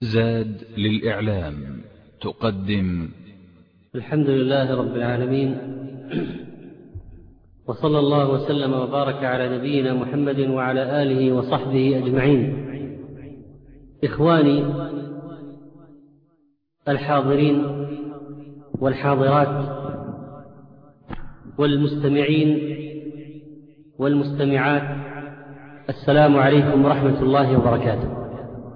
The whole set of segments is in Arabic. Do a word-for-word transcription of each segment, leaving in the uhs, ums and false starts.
زاد للإعلام تقدم الحمد لله رب العالمين، وصلى الله وسلم وبارك على نبينا محمد وعلى آله وصحبه أجمعين. إخواني الحاضرين والحاضرات والمستمعين والمستمعات، السلام عليكم ورحمة الله وبركاته.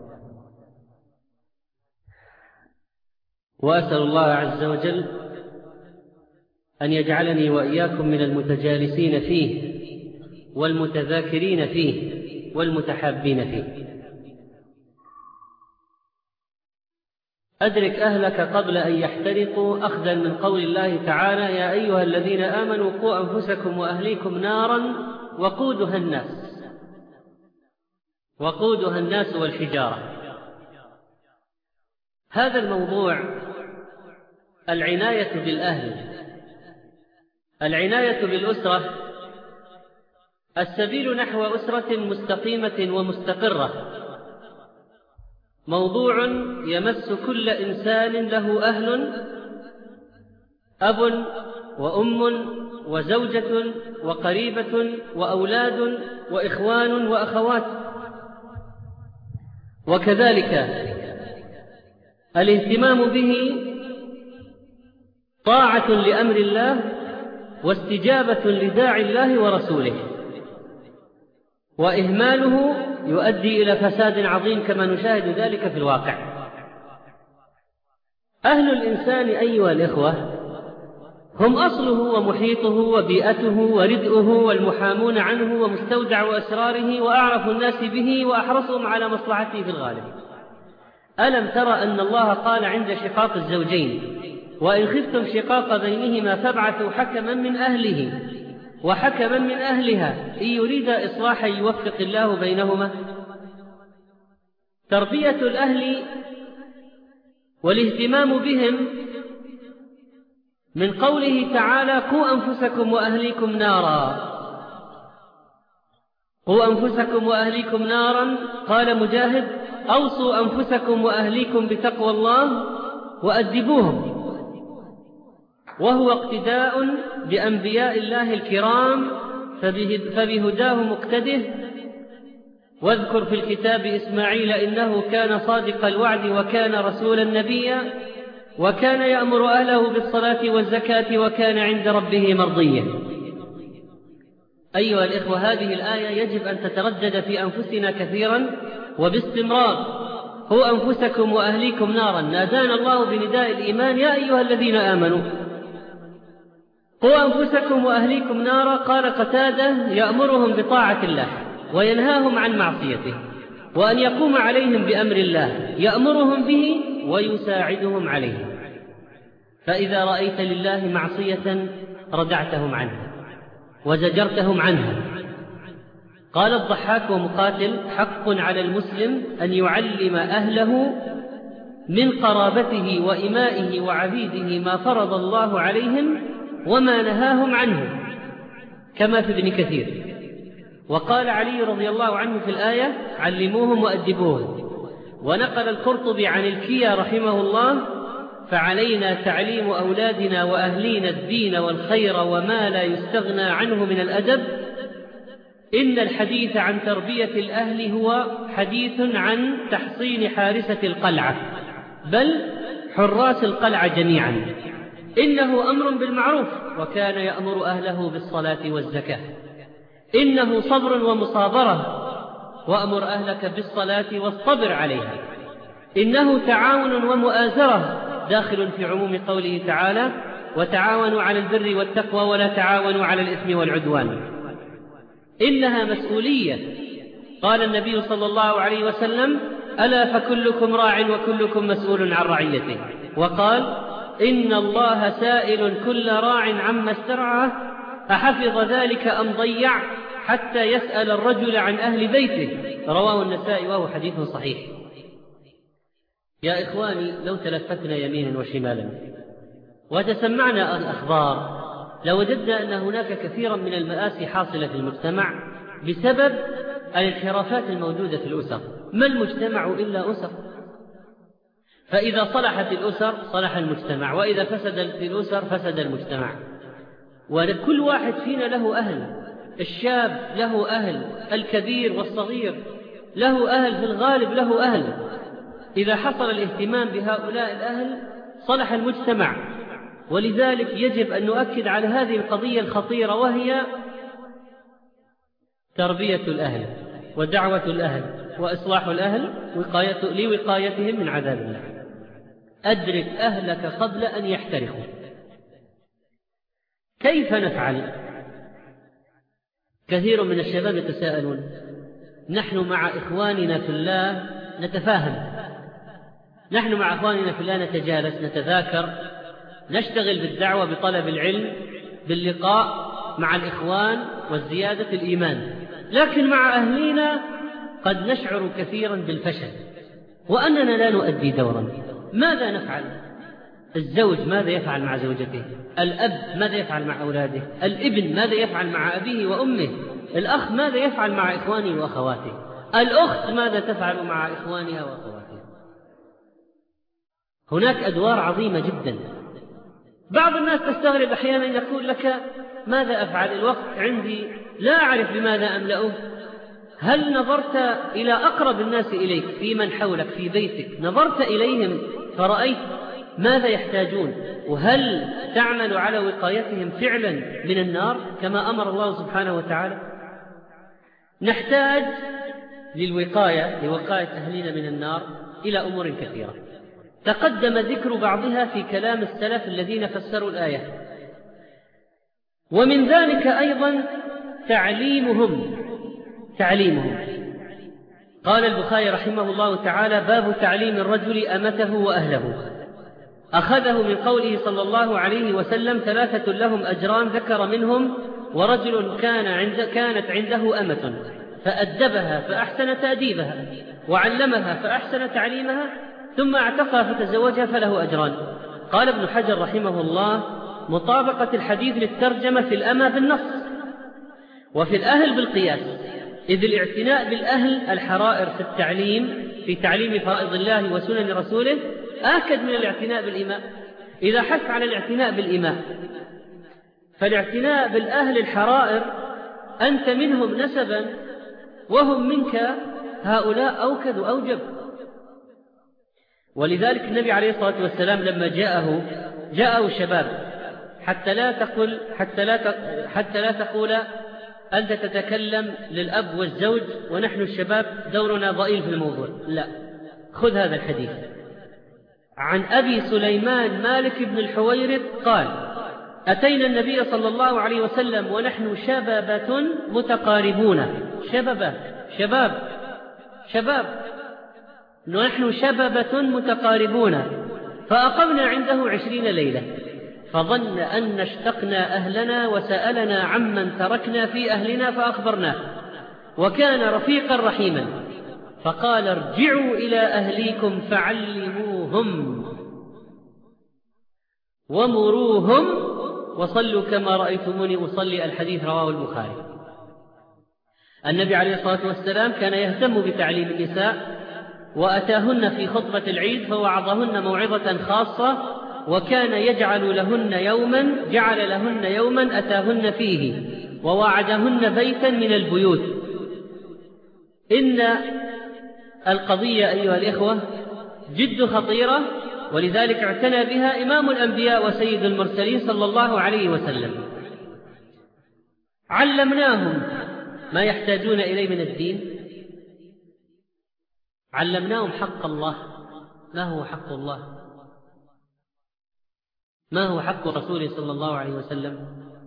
وأسأل الله عز وجل أن يجعلني وإياكم من المتجالسين فيه والمتذاكرين فيه والمتحابين فيه. أدرك أهلك قبل أن يحترقوا، أخذا من قول الله تعالى: يا أيها الذين آمنوا قوا أنفسكم وأهليكم نارا وقودها الناس وقودها الناس والحجارة. هذا الموضوع العناية بالأهل، العناية بالأسرة، السبيل نحو أسرة مستقيمة ومستقرة، موضوع يمس كل إنسان له أهل، أب وأم وزوجة وقريبة وأولاد وإخوان وأخوات. وكذلك الاهتمام به طاعة لأمر الله واستجابة لداعي الله ورسوله، وإهماله يؤدي إلى فساد عظيم كما نشاهد ذلك في الواقع. أهل الإنسان أيها الإخوة هم أصله ومحيطه وبيئته وردءه والمحامون عنه ومستودع أسراره وأعرف الناس به وأحرصهم على مصلحته في الغالب. ألم ترى أن الله قال عند شقاق الزوجين: وإن خفتم شقاق بينهما فابعثوا حكما من أهله وحكما من أهلها إن يريد إصلاحا يوفق الله بينهما. تربية الأهل والاهتمام بهم من قوله تعالى: قوا أنفسكم وأهليكم نارا. قوا أنفسكم وأهليكم نارا، قال مجاهد: أوصوا أنفسكم وأهليكم بتقوى الله وأدبوهم، وهو اقتداء بأنبياء الله الكرام فبهداه مقتده. واذكر في الكتاب إسماعيل إنه كان صادق الوعد وكان رسولا نبيا وكان يأمر أهله بالصلاة والزكاة وكان عند ربه مرضيا. أيها الإخوة، هذه الآية يجب أن تتردد في أنفسنا كثيرا وباستمرار. هو أنفسكم وأهليكم نارا، نادانا الله بنداء الإيمان: يا أيها الذين آمنوا قوا أنفسكم وأهليكم نارا. قال قتادة: يأمرهم بطاعة الله وينهاهم عن معصيته، وأن يقوم عليهم بأمر الله يأمرهم به ويساعدهم عليه. فإذا رأيت لله معصية ردعتهم عنها وزجرتهم عنها. قال الضحاك ومقاتل: حق على المسلم أن يعلم أهله من قرابته وإمائه وعبيده ما فرض الله عليهم وما نهاهم عنه، كما في ابن كثير. وقال علي رضي الله عنه في الآية: علموهم وأدبوهم. ونقل القرطبي عن الكيا رحمه الله: فعلينا تعليم أولادنا وأهلينا الدين والخير وما لا يستغنى عنه من الأدب. إن الحديث عن تربية الأهل هو حديث عن تحصين حارسة القلعة، بل حراس القلعة جميعا. إنه أمر بالمعروف وكان يأمر أهله بالصلاة والزكاة. إنه صبر ومصابرة، وأمر أهلك بالصلاة والصبر عليها. إنه تعاون ومؤازرة، داخل في عموم قوله تعالى: وتعاونوا على البر والتقوى ولا تعاونوا على الإثم والعدوان. إنها مسؤولية. قال النبي صلى الله عليه وسلم: ألا فكلكم راع وكلكم مسؤول عن رعيته. وقال: إن الله سائل كل راع عما استرعاه أحفظ ذلك أم ضيع، حتى يسأل الرجل عن أهل بيته. رواه النسائي وهو حديث صحيح. يا إخواني، لو تلفتنا يمينا وشمالا وتسمعنا الأخبار لوجدنا أن هناك كثيرا من المآسي حاصلة في المجتمع بسبب الانحرافات الموجودة في الأسر. ما المجتمع إلا أسر؟ فإذا صلحت الأسر صلح المجتمع، وإذا فسدت الأسر فسد المجتمع. وكل واحد فينا له أهل، الشاب له أهل، الكبير والصغير له أهل، في الغالب له أهل. إذا حصل الاهتمام بهؤلاء الأهل صلح المجتمع. ولذلك يجب أن نؤكد على هذه القضية الخطيرة، وهي تربية الأهل ودعوة الأهل وإصلاح الأهل لوقايتهم من عذاب الله. أدرك أهلك قبل أن يحترقوا. كيف نفعل؟ كثير من الشباب يتساءلون. نحن مع إخواننا في الله نتفاهم، نحن مع إخواننا في الله نتجالس، نتذاكر، نشتغل بالدعوة، بطلب العلم، باللقاء مع الإخوان والزيادة الإيمان. لكن مع أهلنا قد نشعر كثيرا بالفشل وأننا لا نؤدي دورا. ماذا نفعل؟ الزوج ماذا يفعل مع زوجته؟ الأب ماذا يفعل مع أولاده؟ الابن ماذا يفعل مع أبيه وأمه؟ الأخ ماذا يفعل مع إخوانه وأخواته؟ الأخت ماذا تفعل مع إخوانها وأخواتها؟ هناك أدوار عظيمة جدا. بعض الناس تستغرب أحيانا، يقول لك ماذا أفعل؟ الوقت عندي لا أعرف بماذا أملأه. هل نظرت إلى أقرب الناس إليك في من حولك في بيتك، نظرت إليهم فرأيت ماذا يحتاجون، وهل تعمل على وقايتهم فعلا من النار كما أمر الله سبحانه وتعالى؟ نحتاج للوقاية لوقاية أهلنا من النار إلى أمور كثيرة تقدم ذكر بعضها في كلام السلف الذين فسروا الآية. ومن ذلك أيضا تعليمهم تعليمهم قال البخاري رحمه الله تعالى: باب تعليم الرجل أمته وأهله. أخذه من قوله صلى الله عليه وسلم: ثلاثة لهم أجران، ذكر منهم: ورجل كان عند كانت عنده أمة فأدبها فأحسن تأديبها، وعلمها فأحسن تعليمها، ثم اعتقها فتزوجها فله أجران. قال ابن حجر رحمه الله: مطابقة الحديث للترجمة في الأمة بالنص، وفي الأهل بالقياس، إذ الاعتناء بالأهل الحرائر في التعليم في تعليم فرائض الله وسنن رسوله آكد من الاعتناء بالإماء. إذا حث على الاعتناء بالإماء، فالاعتناء بالأهل الحرائر أنت منهم نسبا وهم منك، هؤلاء أوكد وأوجب. ولذلك النبي عليه الصلاة والسلام لما جاءه جاءه شباب، حتى لا تقول حتى لا حتى لا تقول أنت تتكلم للأب والزوج ونحن الشباب دورنا ضئيل في الموضوع، لا، خذ هذا الحديث عن أبي سليمان مالك بن الحويرث قال: أتينا النبي صلى الله عليه وسلم ونحن شبابة متقاربون. شبابة شباب شباب نحن شبابة متقاربون، فأقمنا عنده عشرين ليلة، فظن أن اشتقنا أهلنا وسألنا عمن تركنا في أهلنا فأخبرناه، وكان رفيقا رحيما، فقال: ارجعوا إلى أهليكم فعلموهم ومروهم وصلوا كما رأيتموني أصلي. الحديث رواه البخاري. النبي عليه الصلاة والسلام كان يهتم بتعليم النساء، وأتاهن في خطبة العيد فوعظهن موعظة خاصة، وكان يجعل لهن يوما جعل لهن يوما أتاهن فيه، ووعدهن بيتا من البيوت. إن القضية أيها الإخوة جد خطيرة، ولذلك اعتنى بها إمام الأنبياء وسيد المرسلين صلى الله عليه وسلم. علمناهم ما يحتاجون إليه من الدين، علمناهم حق الله. ما هو حق الله؟ ما هو حق رسوله صلى الله عليه وسلم؟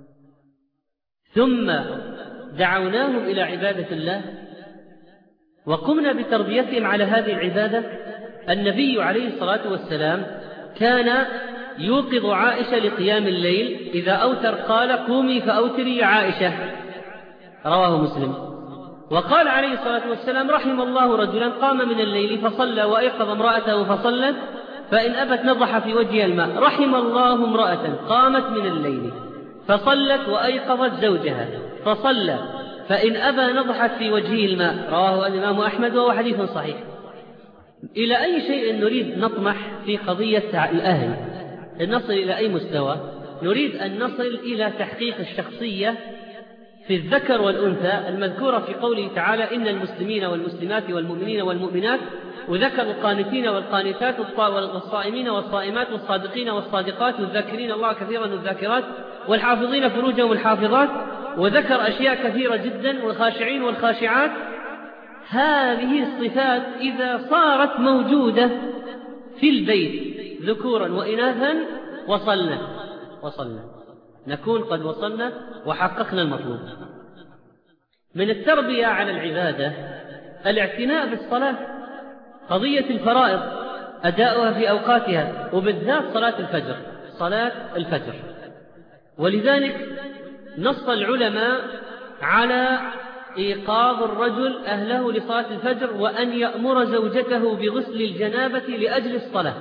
ثم دعوناهم إلى عبادة الله وقمنا بتربيتهم على هذه العبادة. النبي عليه الصلاة والسلام كان يوقظ عائشة لقيام الليل، إذا أوتر قال: قومي فأوتري يا عائشة، رواه مسلم. وقال عليه الصلاة والسلام: رحم الله رجلا قام من الليل فصلى وأيقظ امرأته فصلت، فإن أبت نضح في وجهها الماء. رحم الله امرأة قامت من الليل فصلت وأيقظت زوجها فصلى، فإن أبى نضحت في وجهه الماء، رواه الإمام أحمد وهو حديث صحيح. إلى أي شيء نريد نطمح في قضية الأهل؟ نصل إلى أي مستوى؟ نريد أن نصل إلى تحقيق الشخصية في الذكر والأنثى المذكورة في قوله تعالى: إن المسلمين والمسلمات والمؤمنين والمؤمنات وذكر القانتين والقانتات والصائمين والصائمات والصادقين والصادقات والذاكرين الله كثيرا والذاكرات والحافظين فروجهم الحافظات، وذكر أشياء كثيرة جدا، والخاشعين والخاشعات. هذه الصفات إذا صارت موجودة في البيت ذكورا وإناثا وصلنا وصلنا نكون قد وصلنا وحققنا المطلوب. من التربية على العبادة الاعتناء بالصلاة، قضية الفرائض أداؤها في أوقاتها، وبالذات صلاة الفجر صلاة الفجر. ولذلك نص العلماء على إيقاظ الرجل أهله لصلاة الفجر، وأن يأمر زوجته بغسل الجنابة لأجل الصلاة.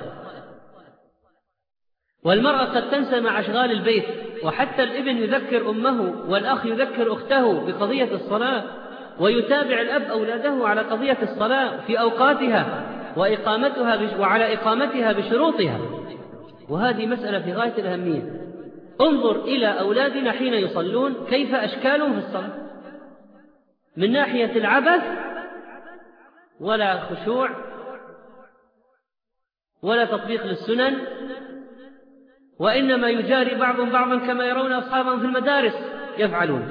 والمرأة قد تنسى مع أشغال البيت، وحتى الابن يذكر أمه والأخ يذكر أخته بقضية الصلاة، ويتابع الأب أولاده على قضية الصلاة في أوقاتها وإقامتها وعلى إقامتها بشروطها. وهذه مسألة في غاية الأهمية. انظر إلى أولادنا حين يصلون كيف أشكالهم في الصلاة، من ناحية العبث ولا خشوع ولا تطبيق للسنن، وإنما يجاري بعضهم بعضا كما يرون أصحابهم في المدارس يفعلون.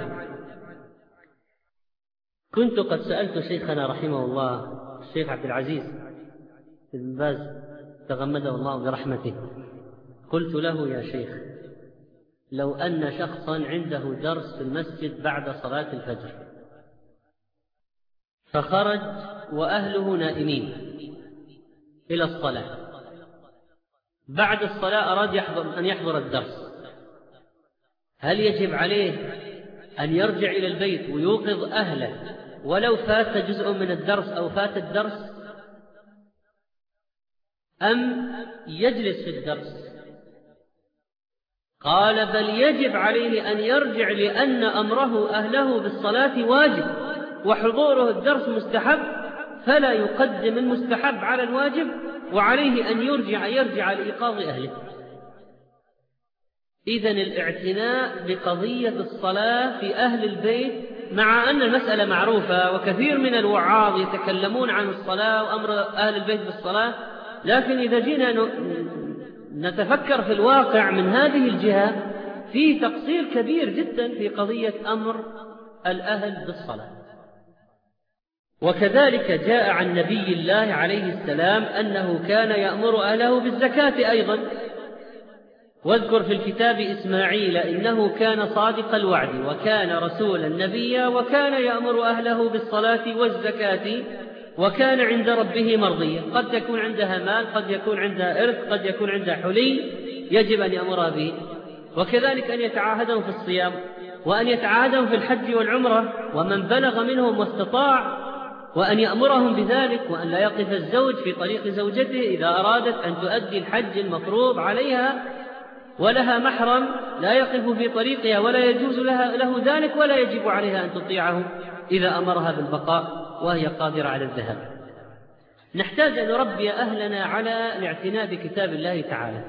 كنت قد سألت شيخنا رحمه الله الشيخ عبد العزيز بن باز تغمده الله برحمته، قلت له: يا شيخ، لو أن شخصا عنده درس في المسجد بعد صلاة الفجر فخرج وأهله نائمين إلى الصلاة، بعد الصلاة أراد يحضر أن يحضر الدرس، هل يجب عليه أن يرجع إلى البيت ويوقظ أهله ولو فات جزء من الدرس أو فات الدرس، أم يجلس في الدرس؟ قال: بل يجب عليه أن يرجع، لأن أمره أهله بالصلاة واجب، وحضوره الدرس مستحب، فلا يقدم المستحب على الواجب، وعليه أن يرجع يرجع لإيقاظ أهله. إذن الاعتناء بقضية الصلاة في أهل البيت، مع أن المسألة معروفة وكثير من الوعاظ يتكلمون عن الصلاة وأمر أهل البيت بالصلاة، لكن إذا جينا نتفكر في الواقع من هذه الجهة في تقصير كبير جدا في قضية أمر الأهل بالصلاة. وكذلك جاء عن نبي الله عليه السلام أنه كان يأمر أهله بالزكاة أيضا. واذكر في الكتاب إسماعيل إنه كان صادق الوعد وكان رسولا نبيا وكان يأمر أهله بالصلاة والزكاة وكان عند ربه مرضيا. قد يكون عندها مال، قد يكون عندها إرث، قد يكون عندها حلي يجب أن يأمرها به. وكذلك أن يتعاهدهم في الصيام، وأن يتعاهدهم في الحج والعمرة، ومن بلغ منهم واستطاع، وأن يأمرهم بذلك، وأن لا يقف الزوج في طريق زوجته إذا أرادت أن تؤدي الحج المفروض عليها ولها محرم لا يقف في طريقها ولا يجوز لها له ذلك، ولا يجب عليها أن تطيعه إذا أمرها بالبقاء وهي قادرة على الذهاب. نحتاج أن نربي أهلنا على الاعتناء بكتاب الله تعالى.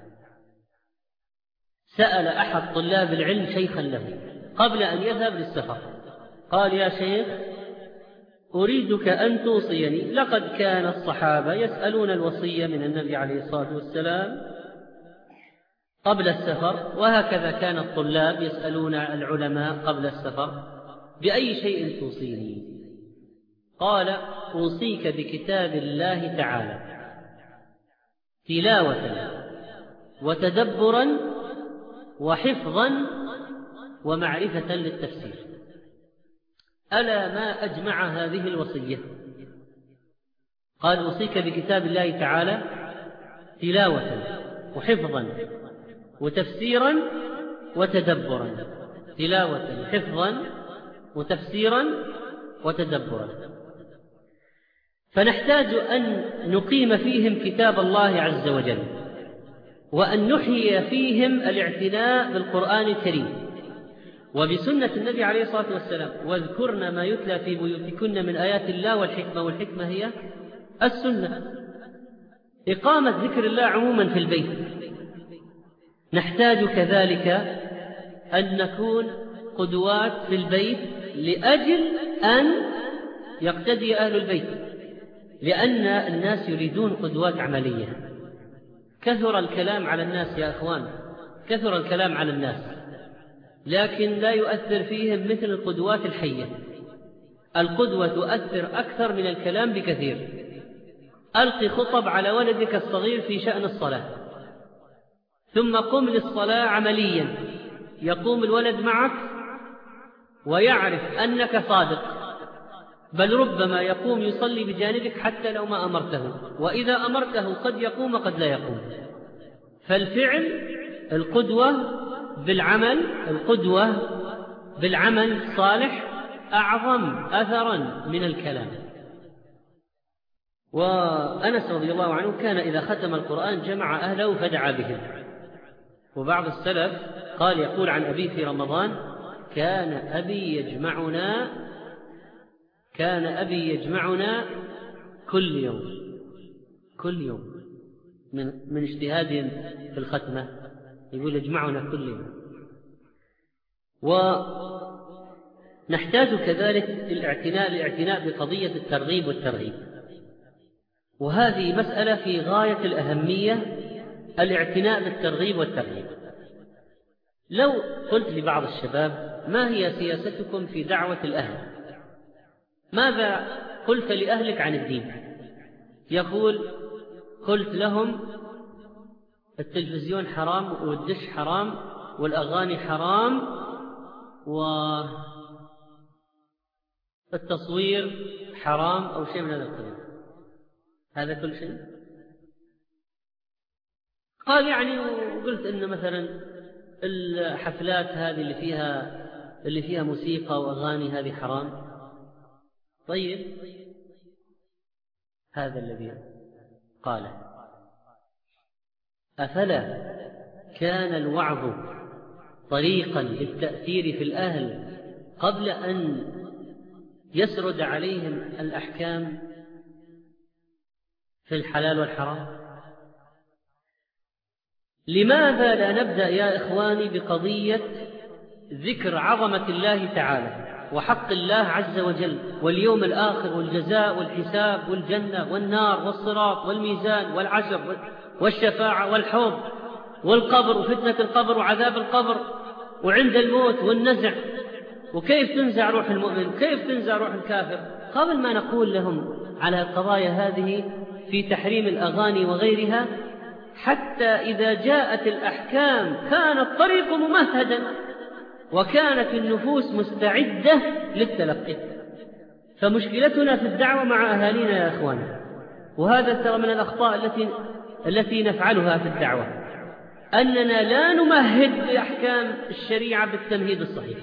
سأل أحد طلاب العلم شيخا له قبل أن يذهب للسفر، قال: يا شيخ، أريدك أن توصيني. لقد كان الصحابة يسألون الوصية من النبي عليه الصلاة والسلام قبل السفر، وهكذا كان الطلاب يسألون العلماء قبل السفر: بأي شيء توصيني؟ قال: أوصيك بكتاب الله تعالى تلاوة وتدبرا وحفظا ومعرفة للتفسير. ألا ما أجمع هذه الوصية؟ قال: أوصيك بكتاب الله تعالى تلاوة وحفظا وتفسيرا وتدبرا. تلاوة، حفظا، وتفسيرا، وتدبرا. فنحتاج أن نقيم فيهم كتاب الله عز وجل، وأن نحيي فيهم الاعتناء بالقرآن الكريم وبسنة النبي عليه الصلاة والسلام. واذكرن ما يتلى في بيوتكن من آيات الله والحكمة. والحكمة هي السنة، إقامة ذكر الله عموما في البيت. نحتاج كذلك أن نكون قدوات في البيت لأجل أن يقتدي أهل البيت، لأن الناس يريدون قدوات عملية. كثر الكلام على الناس يا أخوان، كثر الكلام على الناس، لكن لا يؤثر فيهم مثل القدوات الحية. القدوة تؤثر أكثر من الكلام بكثير. ألقي خطب على ولدك الصغير في شأن الصلاة، ثم قم للصلاة عمليا، يقوم الولد معك ويعرف أنك صادق، بل ربما يقوم يصلي بجانبك حتى لو ما أمرته، وإذا أمرته قد يقوم وقد لا يقوم. فالفعل القدوة بالعمل، القدوة بالعمل الصالح أعظم أثرا من الكلام. وأنس رضي الله عنه كان إذا ختم القرآن جمع أهله فدعا بهم. وبعض السلف قال يقول عن أبي في رمضان: كان أبي يجمعنا كان أبي يجمعنا كل يوم كل يوم من من اجتهادهم في الختمة، يقول يجمعنا كل يوم. ونحتاج كذلك الاعتناء الاعتناء بقضية الترغيب والترهيب، وهذه مسألة في غاية الأهمية، الاعتناء بالترغيب والترهيب. لو قلت لبعض الشباب: ما هي سياستكم في دعوة الأهل؟ ماذا قلت لأهلك عن الدين؟ يقول: قلت لهم التلفزيون حرام والدش حرام والأغاني حرام والتصوير حرام أو شيء من هذا القبيل. هذا كل شيء. قال يعني، وقلت إن مثلا الحفلات هذه اللي فيها اللي فيها موسيقى وأغاني هذه حرام. طيب، هذا الذي قال: أفلا كان الوعظ طريقا للتأثير في الأهل قبل أن يسرد عليهم الأحكام في الحلال والحرام؟ لماذا لا نبدأ يا إخواني بقضية ذكر عظمة الله تعالى وحق الله عز وجل واليوم الآخر والجزاء والحساب والجنة والنار والصراط والميزان والعشر والشفاعة والحوض والقبر وفتنة القبر وعذاب القبر وعند الموت والنزع، وكيف تنزع روح المؤمن وكيف تنزع روح الكافر، قبل ما نقول لهم على القضايا هذه في تحريم الأغاني وغيرها، حتى إذا جاءت الأحكام كان الطريق ممهدا وكانت النفوس مستعدة للتلقي. فمشكلتنا في الدعوة مع أهالينا يا أخوان، وهذا ترى من الأخطاء التي التي نفعلها في الدعوة، أننا لا نمهد لأحكام الشريعة بالتمهيد الصحيح.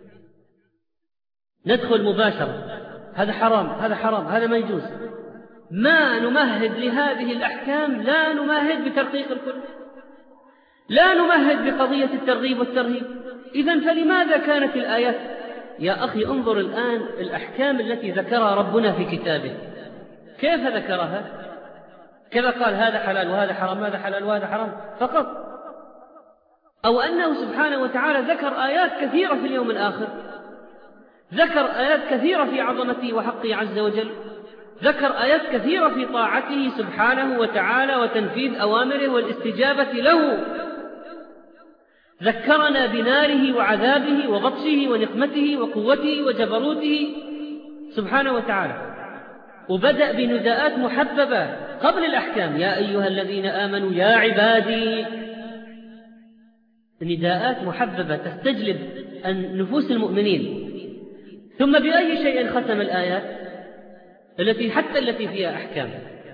ندخل مباشرة: هذا حرام، هذا حرام، هذا ما يجوز. ما نمهد لهذه الأحكام، لا نمهد بترقيق الكل، لا نمهد بقضية الترغيب والترهيب. إذن فلماذا كانت الآيات؟ يا أخي انظر الآن الأحكام التي ذكرها ربنا في كتابه، كيف ذكرها؟ كذا قال هذا حلال وهذا حرام، هذا حلال وهذا حرام فقط، أو أنه سبحانه وتعالى ذكر آيات كثيرة في اليوم الآخر، ذكر آيات كثيرة في عظمته وحقه عز وجل، ذكر آيات كثيرة في طاعته سبحانه وتعالى وتنفيذ أوامره والاستجابة له، ذكرنا بناره وعذابه وبطشه ونقمته وقوته وجبروته سبحانه وتعالى، وبدأ بنداءات محببة قبل الأحكام: يا أيها الذين آمنوا يا عبادي، نداءات محببة تستجلب نفوس المؤمنين. ثم بأي شيء ختم الآيات التي حتى التي فيها أحكام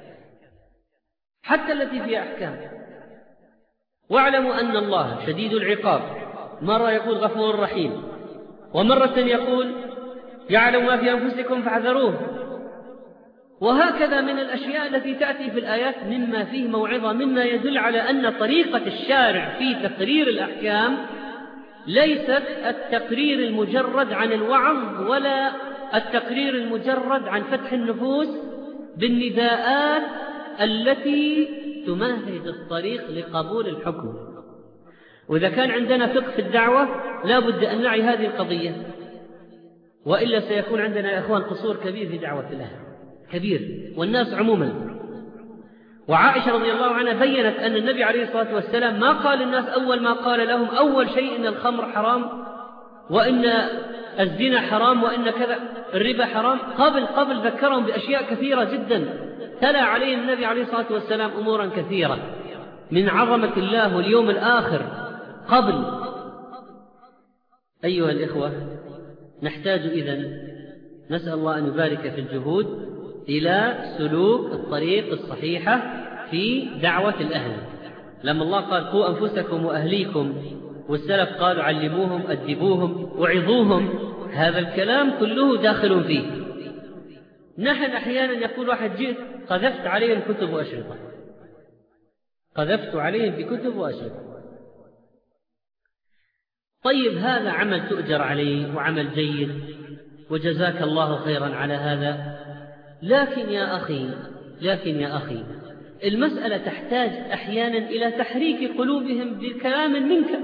حتى التي فيها أحكام واعلموا أن الله شديد العقاب، مرة يقول غفور رحيم، ومرة يقول يعلم ما في أنفسكم فاحذروه. وهكذا من الأشياء التي تأتي في الآيات مما فيه موعظة، مما يدل على أن طريقة الشارع في تقرير الأحكام ليست التقرير المجرد عن الوعظ ولا التقرير المجرد عن فتح النفوس بالنداءات التي تمهد الطريق لقبول الحكم. وإذا كان عندنا فقه في الدعوة لا بد أن نعي هذه القضية، وإلا سيكون عندنا يا إخوان قصور كبير في دعوة الأهل، كبير، والناس عموما. وعائشة رضي الله عنها بيّنت أن النبي عليه الصلاة والسلام ما قال للناس أول ما قال لهم أول شيء إن الخمر حرام وإن الزنا حرام وإن كذا الربا حرام، قبل قبل ذكرهم بأشياء كثيرة جدا تلا عليهم النبي عليه الصلاة والسلام أمورا كثيرة من عظمة الله واليوم الآخر قبل. أيها الإخوة، نحتاج إذن نسأل الله أن يبارك في الجهود إلى سلوك الطريق الصحيحة في دعوة الأهل. لما الله قال قوا أنفسكم وأهليكم، والسلف قالوا علموهم أدبوهم وعظوهم، هذا الكلام كله داخل فيه. نحن أحيانا يقول واحد جئت قذفت عليهم كتب وأشرطة، قذفت عليهم بكتب وأشرطة. طيب هذا عمل تؤجر عليه وعمل جيد وجزاك الله خيرا على هذا، لكن يا أخي لكن يا أخي المسألة تحتاج أحيانا إلى تحريك قلوبهم بكلام منك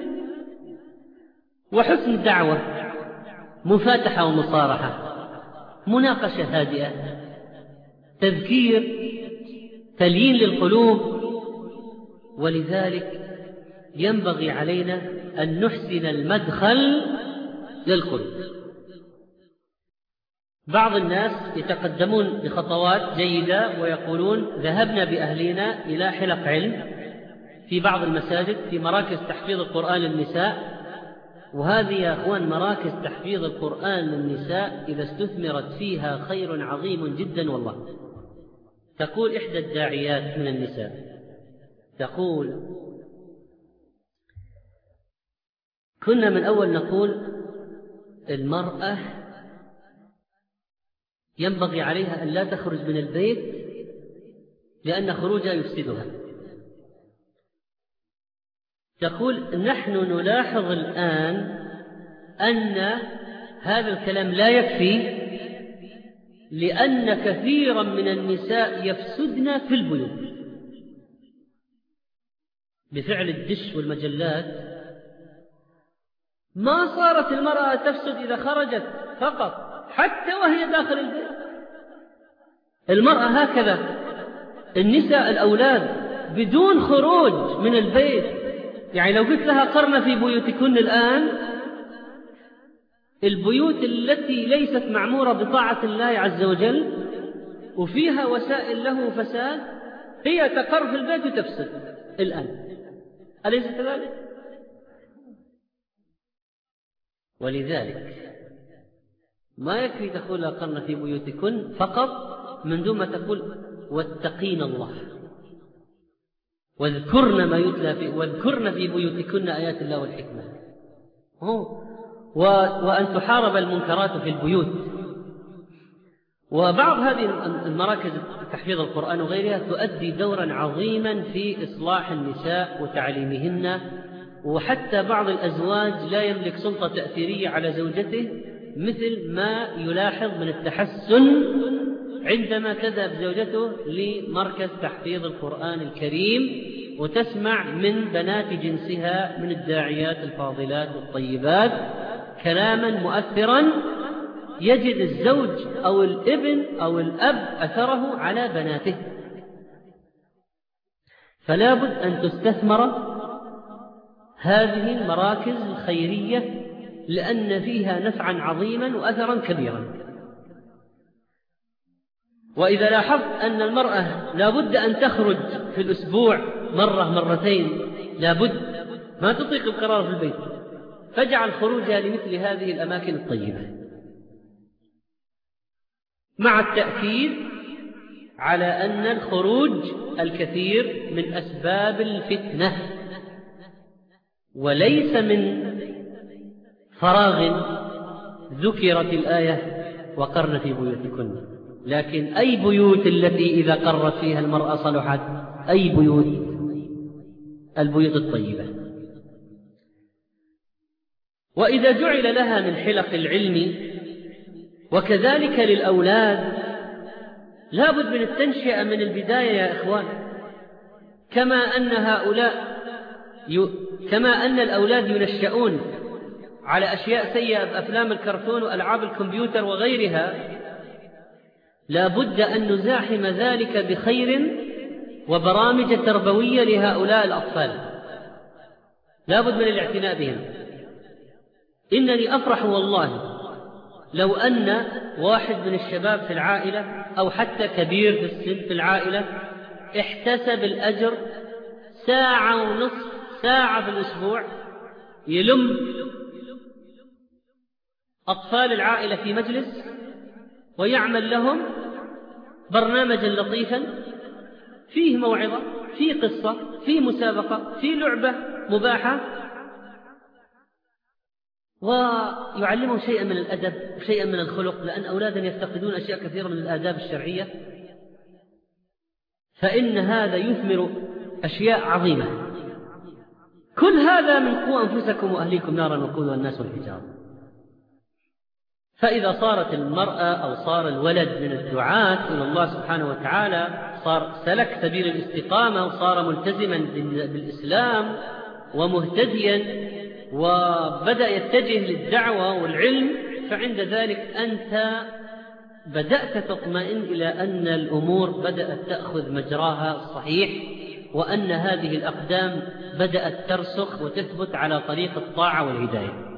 وحسن الدعوة، مفاتحة ومصارحة، مناقشة هادئة، تذكير، تليين للقلوب. ولذلك ينبغي علينا أن نحسن المدخل للقلوب. بعض الناس يتقدمون بخطوات جيدة ويقولون ذهبنا بأهلنا إلى حلق علم في بعض المساجد، في مراكز تحفيظ القرآن للنساء. وهذه يا أخوان مراكز تحفيظ القرآن للنساء إذا استثمرت فيها خير عظيم جدا والله. تقول إحدى الداعيات من النساء، تقول كنا من أول نقول المرأة ينبغي عليها أن لا تخرج من البيت لأن خروجها يفسدها. تقول نحن نلاحظ الآن أن هذا الكلام لا يكفي، لأن كثيرا من النساء يفسدن في البيوت بفعل الدش والمجلات. ما صارت المرأة تفسد إذا خرجت فقط، حتى وهي داخل البيت. المرأة هكذا، النساء الأولاد بدون خروج من البيت. يعني لو قلت لها قرن في بيوتكن الآن، البيوت التي ليست معمورة بطاعة الله عز وجل وفيها وسائل له فساد هي تقر في البيت وتفسد الآن، أليس كذلك؟ ولذلك ما يكفي تقول قرن في بيوتكن فقط، من دون ما تقول واتقين الله واذكرن ما يتلى في واذكرن في بيوتكن آيات الله والحكمة، وأن تحارب المنكرات في البيوت. وبعض هذه المراكز تحفيظ القرآن وغيرها تؤدي دورا عظيما في إصلاح النساء وتعليمهن. وحتى بعض الأزواج لا يملك سلطة تأثيرية على زوجته مثل ما يلاحظ من التحسن عندما تذهب زوجته لمركز تحفيظ القرآن الكريم وتسمع من بنات جنسها من الداعيات الفاضلات الطيبات كلاما مؤثرا، يجد الزوج أو الابن أو الأب أثره على بناته. فلا بد أن تستثمر هذه المراكز الخيرية لأن فيها نفعا عظيما وأثرا كبيرا. وإذا لاحظت أن المرأة لا بد أن تخرج في الأسبوع مرة مرتين، لا بد، ما تطيق القرار في البيت، فاجعل خروجها لمثل هذه الأماكن الطيبة، مع التأكيد على أن الخروج الكثير من أسباب الفتنة وليس من فراغ ذكرت الآية وقرن في بيوتكن، لكن أي بيوت التي إذا قرت فيها المرأة صلحت، أي بيوت؟ البيوت الطيبة. وإذا جعل لها من حلق العلم وكذلك للأولاد لا بد من التنشئة من البداية يا إخوان. كما أن هؤلاء ي... كما أن الأولاد ينشأون على أشياء سيئة بأفلام الكرتون وألعاب الكمبيوتر وغيرها، لا بد أن نزاحم ذلك بخير وبرامج تربوية لهؤلاء الأطفال، لا بد من الاعتناء بهم. إنني أفرح والله لو أن واحد من الشباب في العائلة أو حتى كبير في السن في العائلة احتسب الأجر ساعة ونصف ساعة في الأسبوع، يلم أطفال العائلة في مجلس ويعمل لهم برنامجا لطيفا فيه موعظة، فيه قصة، فيه مسابقة، فيه لعبة مباحة، ويعلمهم شيئا من الأدب وشيئا من الخلق، لأن أولادا يفتقدون أشياء كثيرة من الآداب الشرعية. فإن هذا يثمر أشياء عظيمة. كل هذا من قوا أنفسكم وأهليكم نارا وقودها الناس والحجارة. فإذا صارت المرأة أو صار الولد من الدعاة إلى الله سبحانه وتعالى، صار سلك سبيل الاستقامة وصار ملتزما بالإسلام ومهتديا وبدأ يتجه للدعوة والعلم، فعند ذلك أنت بدأت تطمئن إلى أن الأمور بدأت تأخذ مجراها الصحيح، وأن هذه الأقدام بدأت ترسخ وتثبت على طريق الطاعة والهداية.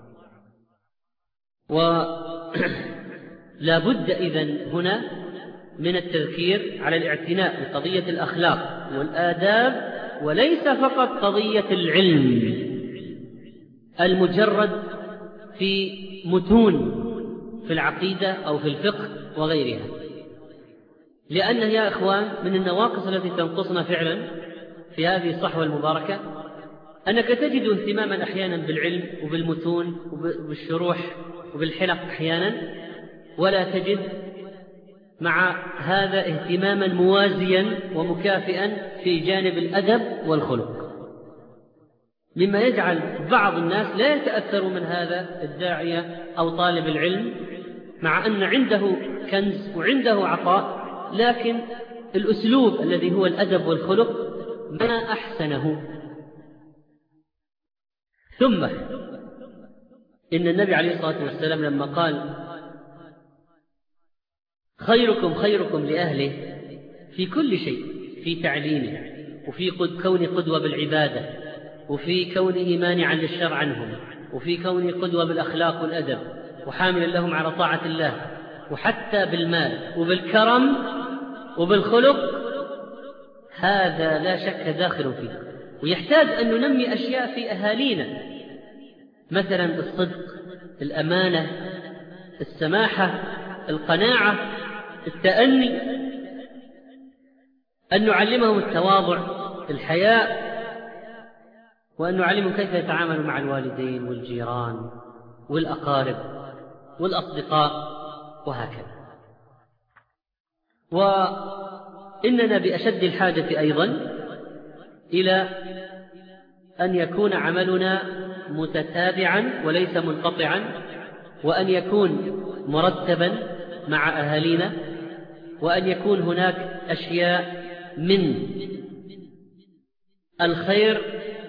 ولا بد إذن هنا من التذكير على الاعتناء بقضية الأخلاق والآداب، وليس فقط قضية العلم المجرد في متون في العقيدة أو في الفقه وغيرها. لأن يا إخوان من النواقص التي تنقصنا فعلا في هذه الصحوة المباركة أنك تجد اهتماما أحيانا بالعلم وبالمتون وبالشروح وبالحلق أحيانا، ولا تجد مع هذا اهتماما موازيا ومكافئا في جانب الأدب والخلق، مما يجعل بعض الناس لا يتأثر من هذا الداعية أو طالب العلم، مع أن عنده كنز وعنده عطاء، لكن الأسلوب الذي هو الأدب والخلق ما أحسنه. ثم إن النبي عليه الصلاة والسلام لما قال خيركم خيركم لأهله في كل شيء، في تعليمه وفي كون قدوة بالعبادة وفي كونه مانعا للشر عنهم وفي كونه قدوة بالأخلاق والأدب وحاملا لهم على طاعة الله، وحتى بالمال وبالكرم وبالخلق، هذا لا شك داخل فيه. ويحتاج أن ننمي أشياء في أهالينا، مثلا الصدق، الأمانة، السماحة، القناعة، التأني، أن نعلمهم التواضع، الحياء، وأن نعلمهم كيف يتعاملوا مع الوالدين والجيران والأقارب والأصدقاء وهكذا. وإننا بأشد الحاجة أيضا إلى أن يكون عملنا متتابعا وليس منقطعا، وأن يكون مرتبا مع أهالينا، وأن يكون هناك أشياء من الخير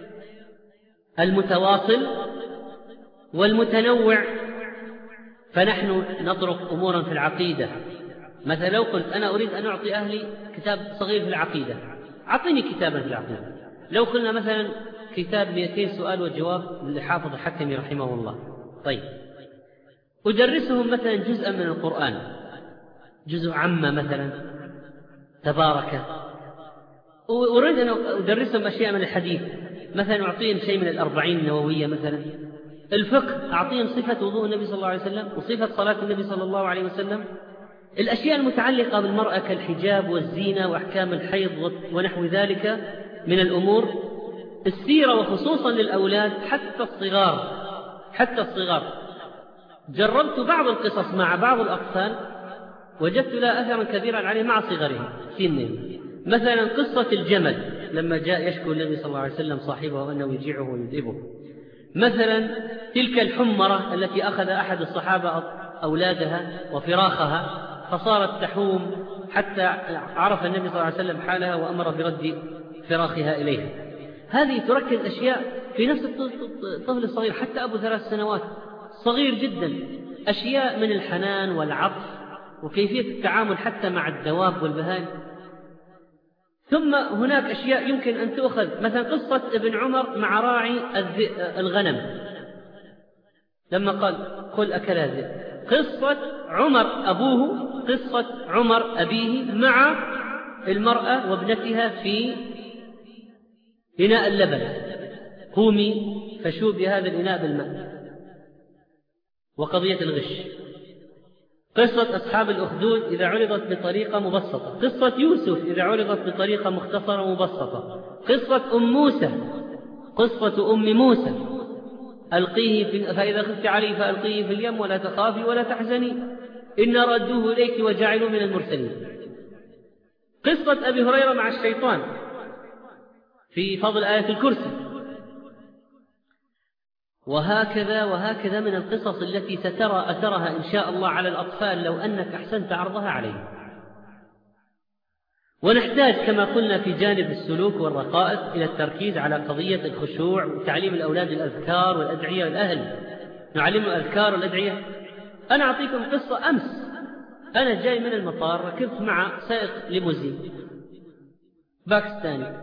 المتواصل والمتنوع. فنحن نطرق أمورا في العقيدة، مثلا لو قلت أنا أريد أن أعطي أهلي كتاب صغير في العقيدة، أعطيني كتابا في العقيدة. لو قلنا مثلا كتاب مئتين سؤال وجواب لحافظ الحكمي رحمه الله، طيب أدرسهم مثلا جزءا من القرآن، جزء عامة مثلا تبارك، وأريد أن أدرسهم أشياء من الحديث، مثلا أعطيهم شيء من الأربعين النووية، مثلا الفقه أعطيهم صفة وضوء النبي صلى الله عليه وسلم وصفة صلاة النبي صلى الله عليه وسلم، الأشياء المتعلقة بالمرأة كالحجاب والزينة وأحكام الحيض ونحو ذلك من الأمور، السيرة وخصوصا للأولاد حتى الصغار حتى الصغار. جربت بعض القصص مع بعض الأطفال وجدت لها أثرا كبيرا عليه مع صغرهم سنهم، مثلا قصة الجمل لما جاء يشكو النبي صلى الله عليه وسلم صاحبه أنه يجيعه ويذئبه، مثلا تلك الحمرة التي أخذ أحد الصحابة أولادها وفراخها فصارت تحوم حتى عرف النبي صلى الله عليه وسلم حالها وأمر برد فراخها إليها. هذه تركز أشياء في نفس الطفل الصغير، حتى أبو ثلاث سنوات صغير جدا، أشياء من الحنان والعطف وكيفية التعامل حتى مع الدواب والبهائم. ثم هناك أشياء يمكن أن تؤخذ، مثلا قصة ابن عمر مع راعي الغنم لما قال قل أكل الذئب، قصة عمر أبوه، قصة عمر أبيه مع المرأة وابنتها في إناء اللبن، قومي فشوبي هذا الإناء بالماء، وقضية الغش، قصة أصحاب الأخدود إذا عرضت بطريقة مبسطة، قصة يوسف إذا عرضت بطريقة مختصرة ومبسطة، قصة أم موسى، قصة أم موسى ألقيه في فإذا خفت عليه فألقيه في اليم ولا تخافي ولا تحزني إن ردوه إليك وجعلوا من المرسلين، قصة أبي هريرة مع الشيطان في فضل آية الكرسي، وهكذا وهكذا من القصص التي سترى أثرها إن شاء الله على الأطفال لو أنك أحسنت عرضها عليهم. ونحتاج كما قلنا في جانب السلوك والرقائق إلى التركيز على قضية الخشوع وتعليم الأولاد الأذكار والأدعية، والأهل نعلم الأذكار والأدعية. أنا أعطيكم قصة أمس، أنا جاي من المطار ركبت مع سائق ليموزين باكستاني،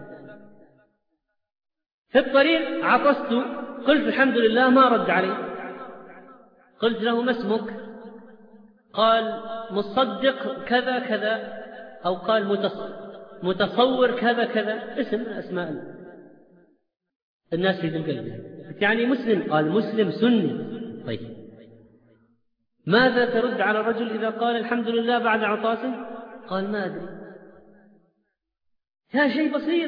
في الطريق عطست، قلت الحمد لله ما رد علي، قلت له ما اسمك؟ قال مصدق كذا كذا، أو قال متصور كذا كذا، اسم من أسماء الناس في ذي القلب، يعني مسلم، قال مسلم سني. طيب ماذا ترد على الرجل إذا قال الحمد لله بعد عطاسه؟ قال ما أدري، هذا شيء بسيط.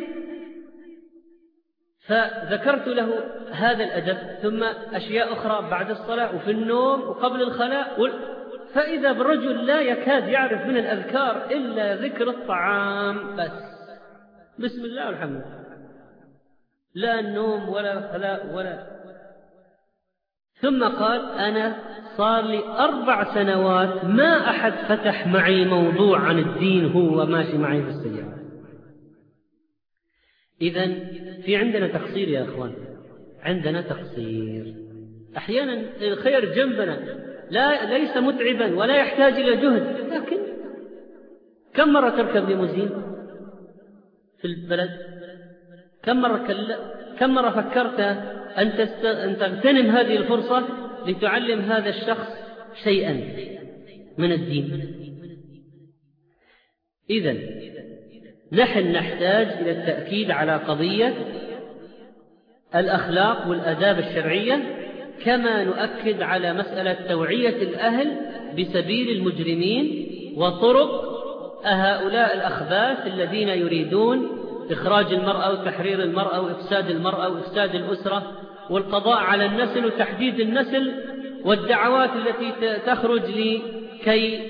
فذكرت له هذا الأدب، ثم أشياء أخرى بعد الصلاة وفي النوم وقبل الخلاء، فإذا بالرجل لا يكاد يعرف من الأذكار إلا ذكر الطعام بس، بسم الله والحمد لله، لا النوم ولا خلاء ولا. ثم قال أنا صار لي أربع سنوات ما أحد فتح معي موضوع عن الدين، هو ماشي معي في السيارة. إذن في عندنا تقصير يا أخوان، عندنا تقصير. أحيانا الخير جنبنا لا ليس متعبا ولا يحتاج إلى جهد، لكن كم مرة تركب ليموزين في البلد؟ كم مرة كل... كم مرة فكرت أن, تست... أن تغتنم هذه الفرصة لتعلم هذا الشخص شيئا من الدين؟ إذن نحن نحتاج إلى التأكيد على قضية الأخلاق والآداب الشرعية، كما نؤكد على مسألة توعية الأهل بسبيل المجرمين وطرق هؤلاء الأخباث الذين يريدون إخراج المرأة وتحرير المرأة وإفساد المرأة وإفساد الأسرة والقضاء على النسل وتحديد النسل، والدعوات التي تخرج لكي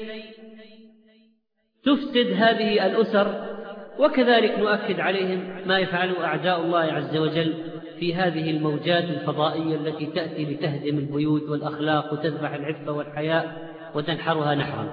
تفسد هذه الأسر. وكذلك نؤكد عليهم ما يفعله أعداء الله عز وجل في هذه الموجات الفضائية التي تأتي لتهدم البيوت والأخلاق وتذبح العفة والحياء وتنحرها نحرا.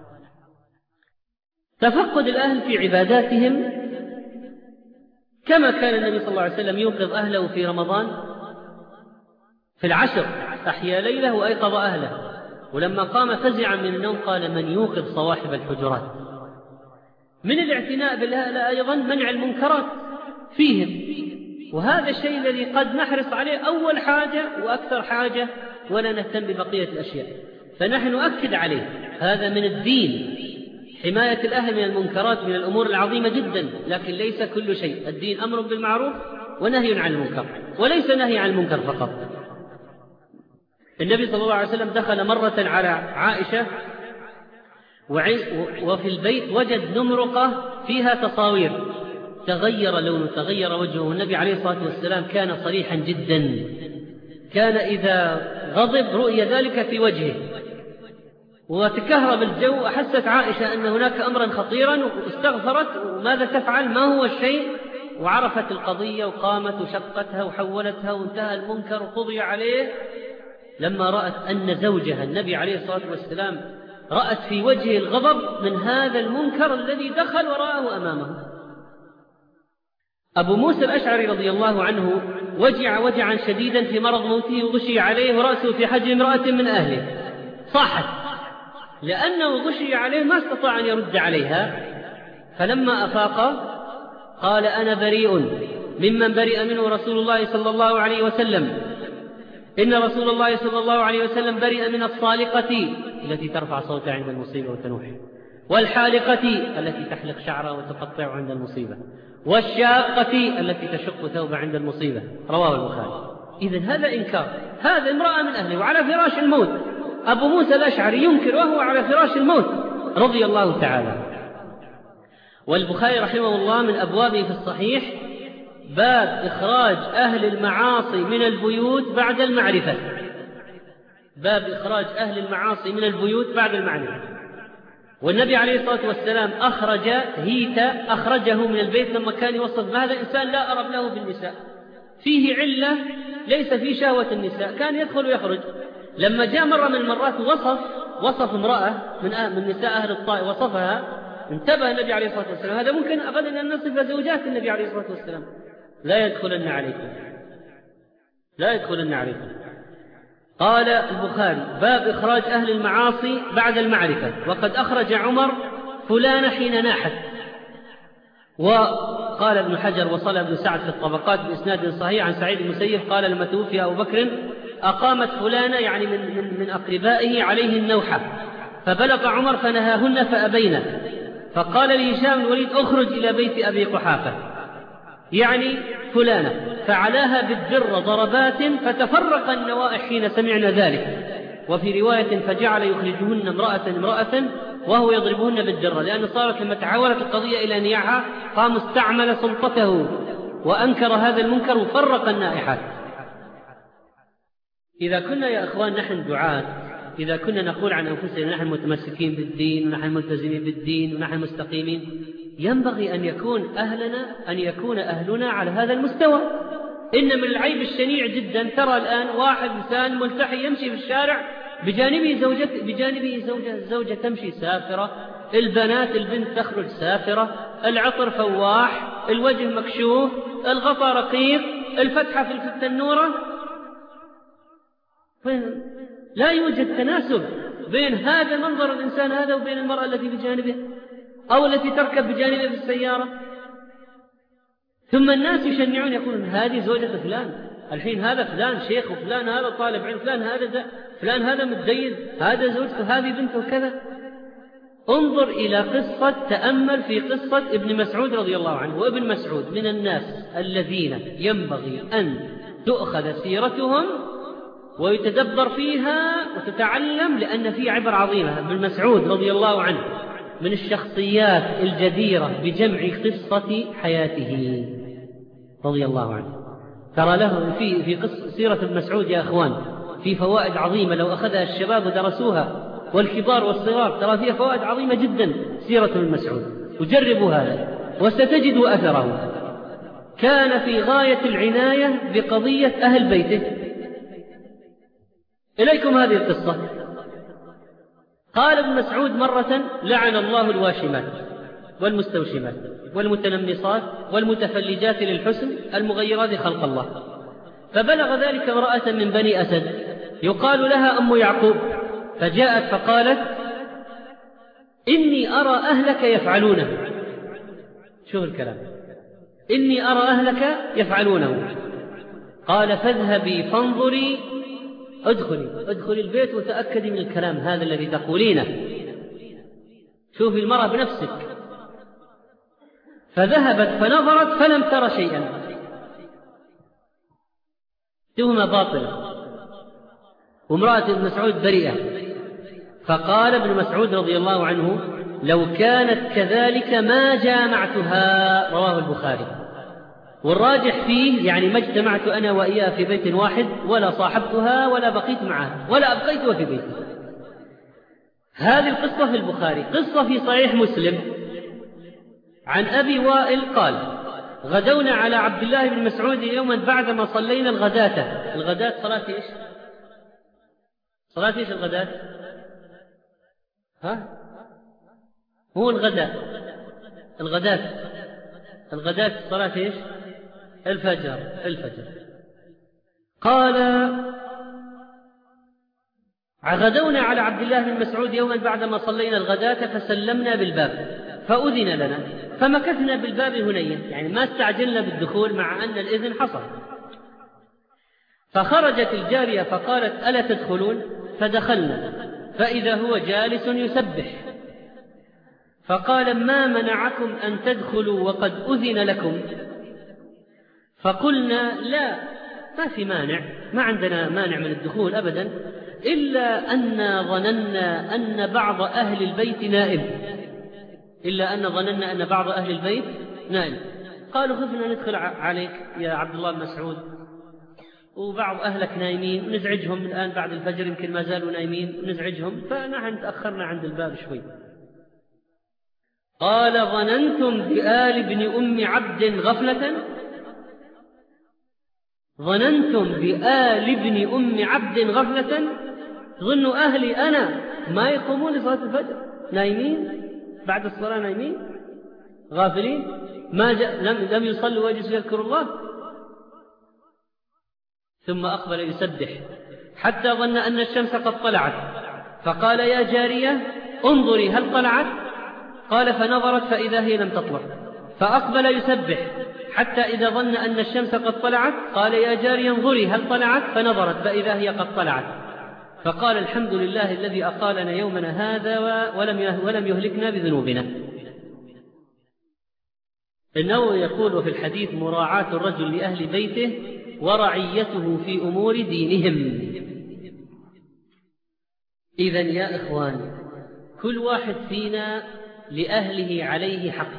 تفقد الأهل في عباداتهم، كما كان النبي صلى الله عليه وسلم يوقظ أهله في رمضان في العشر، أحيا ليله وأيقظ أهله، ولما قام فزعا من النوم قال من يوقظ صواحب الحجرات. من الاعتناء بالأهل أيضا منع المنكرات فيهم، وهذا الشيء الذي قد نحرص عليه أول حاجة وأكثر حاجة ولا نهتم ببقية الأشياء، فنحن نؤكد عليه. هذا من الدين، حماية الأهل من المنكرات من الأمور العظيمة جدا، لكن ليس كل شيء. الدين أمر بالمعروف ونهي عن المنكر، وليس نهي عن المنكر فقط. النبي صلى الله عليه وسلم دخل مرة على عائشة وفي البيت وجد نمرقة فيها تصاوير، تغير لونه، تغير وجهه. النبي عليه الصلاة والسلام كان صريحا جدا، كان إذا غضب رؤي ذلك في وجهه، وتكهرب الجو. أحست عائشة أن هناك أمرا خطيرا واستغفرت، وماذا تفعل؟ ما هو الشيء؟ وعرفت القضية وقامت وشقتها وحولتها وانتهى المنكر وقضي عليه. لما رأت أن زوجها النبي عليه الصلاة والسلام رأت في وجهه الغضب من هذا المنكر الذي دخل ورآه أمامه. أبو موسى الأشعري رضي الله عنه وجع وجعا شديدا في مرض موته وغشي عليه ورأسه في حجر امرأة من أهله، صاحت لأنه غشي عليه ما استطاع أن يرد عليها، فلما أفاق قال أنا بريء ممن برئ منه رسول الله صلى الله عليه وسلم، إن رسول الله صلى الله عليه وسلم برئ من الصالقة التي ترفع صوتها عند المصيبة وتنوح، والحالقة التي تحلق شعرها وتقطع عند المصيبة، والشاقة التي تشق ثوبها عند المصيبة. رواه البخاري. إذن هذا إنكار، هذا امرأة من أهله وعلى فراش الموت، أبو موسى الأشعري ينكر وهو على فراش الموت رضي الله تعالى. والبخاري رحمه الله من أبوابه في الصحيح باب إخراج أهل المعاصي من البيوت بعد المعرفة، باب إخراج أهل المعاصي من البيوت بعد المعرفة. والنبي عليه الصلاة والسلام أخرج هيتا، أخرجه من البيت لما كان يوصف هذا الإنسان لا أرب له بالنساء، فيه علة ليس فيه شهوة النساء، كان يدخل ويخرج. لما جاء مرة من المرات وصف وصف امرأة من, أه من نساء أهل الطائف وصفها، انتبه النبي عليه الصلاة والسلام، هذا ممكن أبدا أن نصف زوجات النبي عليه الصلاة والسلام، لا يدخلن عليكم لا يدخلن عليكم. قال البخاري باب إخراج أهل المعاصي بعد المعرفة. وقد أخرج عمر فلان حين ناحت. وقال ابن حجر وصل ابن سعد في الطبقات بإسناد صحيح عن سعيد المسيب قال لما توفي أبو بكر أقامت فلانة يعني من, من, من أقربائه عليه النوحة، فبلغ عمر فنهاهن فأبين، فقال لهشام الوليد اخرج إلى بيت أبي قحافة يعني فلانة، فعلاها بالدر ضربات فتفرق النوائح حين سمعنا ذلك. وفي رواية فجعل يخرجهن امرأة امرأة وهو يضربهن بالدرة، لأن صارت لما تحولت القضية إلى نياحة قام استعمل سلطته وأنكر هذا المنكر وفرق النائحات. إذا كنا يا أخوان نحن دعاة، إذا كنا نقول عن أنفسنا نحن متمسكين بالدين ونحن ملتزمين بالدين ونحن مستقيمين، ينبغي أن يكون أهلنا أن يكون أهلنا على هذا المستوى. إن من العيب الشنيع جدا ترى الآن واحد إنسان ملتحي يمشي في الشارع بجانبه زوجة بجانبه زوجة الزوجة تمشي سافرة، البنات البنت تخرج سافرة، العطر فواح، الوجه مكشوف، الغطاء رقيق، الفتحة في التنورة. لا يوجد تناسب بين هذا منظر الإنسان هذا وبين المرأة التي بجانبه أو التي تركب بجانبه في السيارة. ثم الناس يشنعون يقولون هذه زوجة فلان، الحين هذا فلان شيخ وفلان هذا طالب علم، فلان هذا فلان هذا متدين، هذا زوجته، هذه بنته كذا. انظر إلى قصة، تأمل في قصة ابن مسعود رضي الله عنه. وابن مسعود من الناس الذين ينبغي أن تؤخذ سيرتهم ويتدبر فيها وتتعلم، لأن فيه عبر عظيمة. ابن مسعود رضي الله عنه من الشخصيات الجديرة بجمع قصة حياته رضي الله عنه. ترى له في في قصة سيرة ابن مسعود يا أخوان في فوائد عظيمة لو أخذها الشباب ودرسوها والكبار والصغار، ترى فيها فوائد عظيمة جدا سيرة ابن مسعود، وجربوا هذا وستجدوا أثره. كان في غاية العناية بقضية أهل بيته. إليكم هذه القصة. قال ابن مسعود مرة لعن الله الواشمات والمستوشمات والمتنمصات والمتفلجات للحسن المغيرات خلق الله. فبلغ ذلك امرأة من بني أسد يقال لها أم يعقوب، فجاءت فقالت إني أرى أهلك يفعلونه. شوف الكلام، إني أرى أهلك يفعلونه. قال فاذهبي فانظري، ادخلي ادخلي البيت وتأكدي من الكلام هذا الذي تقولينه، شوفي المرأة بنفسك. فذهبت فنظرت فلم تر شيئا، تهمة باطلة، وامرأة ابن مسعود بريئة. فقال ابن مسعود رضي الله عنه لو كانت كذلك ما جامعتها. رواه البخاري. والراجح فيه يعني ما اجتمعت أنا وإياها في بيت واحد ولا صاحبتها ولا بقيت معها ولا أبقيتها في بيتي. هذه القصة في البخاري. قصة في صحيح مسلم عن أبي وائل قال غدونا على عبد الله بن مسعود يوما بعدما صلينا الغداة. الغداة صلاة إيش؟ صلاة إيش الغداة؟ ها هو الغداء الغداء الغداء صلاة إيش؟ الفجر الفجر قال غدونا على عبد الله بن مسعود يوما بعدما صلينا الغداة فسلمنا بالباب فأذن لنا فمكثنا بالباب هنيا، يعني ما استعجلنا بالدخول مع أن الإذن حصل. فخرجت الجارية فقالت ألا تدخلون؟ فدخلنا فإذا هو جالس يسبح، فقال ما منعكم أن تدخلوا وقد أذن لكم؟ فقلنا لا ما في مانع، ما عندنا مانع من الدخول أبدا، إلا أن ظننا أن بعض أهل البيت نائم إلا أن ظننا أن بعض أهل البيت نائم. قالوا خفنا ندخل عليك يا عبد الله بن مسعود وبعض أهلك نايمين ونزعجهم الآن بعد الفجر، يمكن ما زالوا نايمين ونزعجهم، فنحن تأخرنا عند الباب شوي. قال ظننتم بآل ابن أم عبد غفلة؟ ظننتم بآل ابن أم عبد غفلة؟ ظنوا أهلي أنا ما يقومون لصلاة الفجر، نايمين بعد الصلاة، نايمين غافلين، ما جاء لم, لم يصلوا ويجلسوا يذكروا الله. ثم أقبل يسبح حتى ظن أن الشمس قد طلعت، فقال يا جارية انظري هل طلعت؟ قال فنظرت فإذا هي لم تطلع. فأقبل يسبح حتى إذا ظن أن الشمس قد طلعت قال يا جارية انظري هل طلعت؟ فنظرت فإذا هي قد طلعت. فقال الحمد لله الذي أقالنا يومنا هذا ولم يهلكنا بذنوبنا. النووي يقول وفي الحديث مراعاة الرجل لأهل بيته ورعيته في أمور دينهم. إذن يا إخوان كل واحد فينا لأهله عليه حق،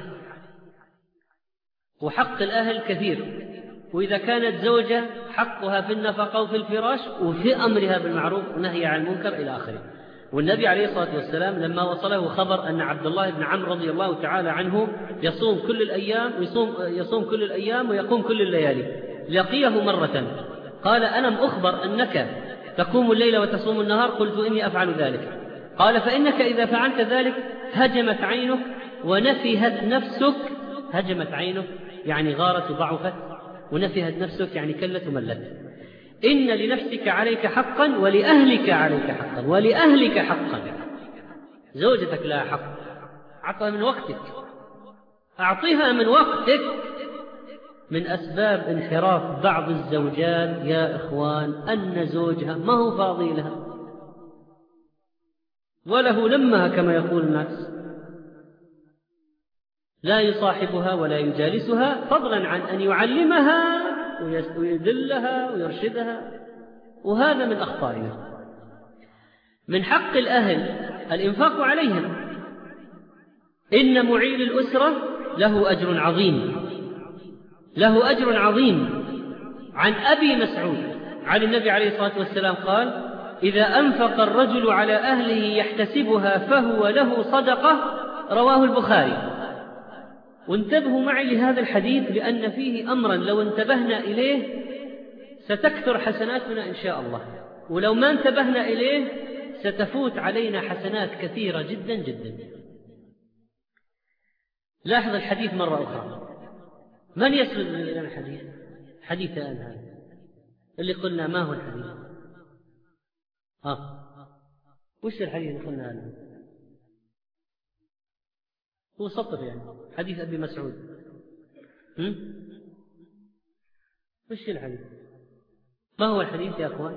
وحق الأهل كثير، وإذا كانت زوجة حقها في النفقة وفي الفراش وفي أمرها بالمعروف ونهي عن المنكر إلى آخره. والنبي عليه الصلاة والسلام لما وصله خبر أن عبد الله بن عمرو رضي الله تعالى عنه يصوم كل الأيام ويصوم يصوم كل الأيام ويقوم كل الليالي، لقيه مرة قال ألم أخبر أنك تقوم الليل وتصوم النهار؟ قلت إني أفعل ذلك. قال فإنك إذا فعلت ذلك هجمت عينك ونفهت نفسك. هجمت عينك يعني غارت وضعفت، ونفهت نفسك يعني كلت وملت. إن لنفسك عليك حقا ولأهلك عليك حقا ولأهلك حقا. زوجتك لها حق، أعطها من وقتك، أعطيها من وقتك. من أسباب انحراف بعض الزوجات يا إخوان أن زوجها ما هو فاضي لها وله لمها كما يقول الناس، لا يصاحبها ولا يجالسها، فضلا عن أن يعلمها ويدلها ويرشدها. وهذا من أخطائنا. من حق الأهل الإنفاق عليهم. إن معيل الأسرة له أجر عظيم، له أجر عظيم. عن أبي مسعود عن النبي عليه الصلاة والسلام قال إذا أنفق الرجل على أهله يحتسبها فهو له صدقة، رواه البخاري. وانتبهوا معي لهذا الحديث لأن فيه أمرا لو انتبهنا إليه ستكثر حسناتنا إن شاء الله، ولو ما انتبهنا إليه ستفوت علينا حسنات كثيرة جدا جدا. لاحظ الحديث مرة أخرى. من يسرد لنا الحديث؟ حديث الآن هذا اللي قلنا ما هو الحديث؟ ها وش الحديث اللي قلنا هذا؟ هو سطر يعني حديث أبي مسعود. هم؟ وش الحديث؟ ما هو الحديث يا أخوان؟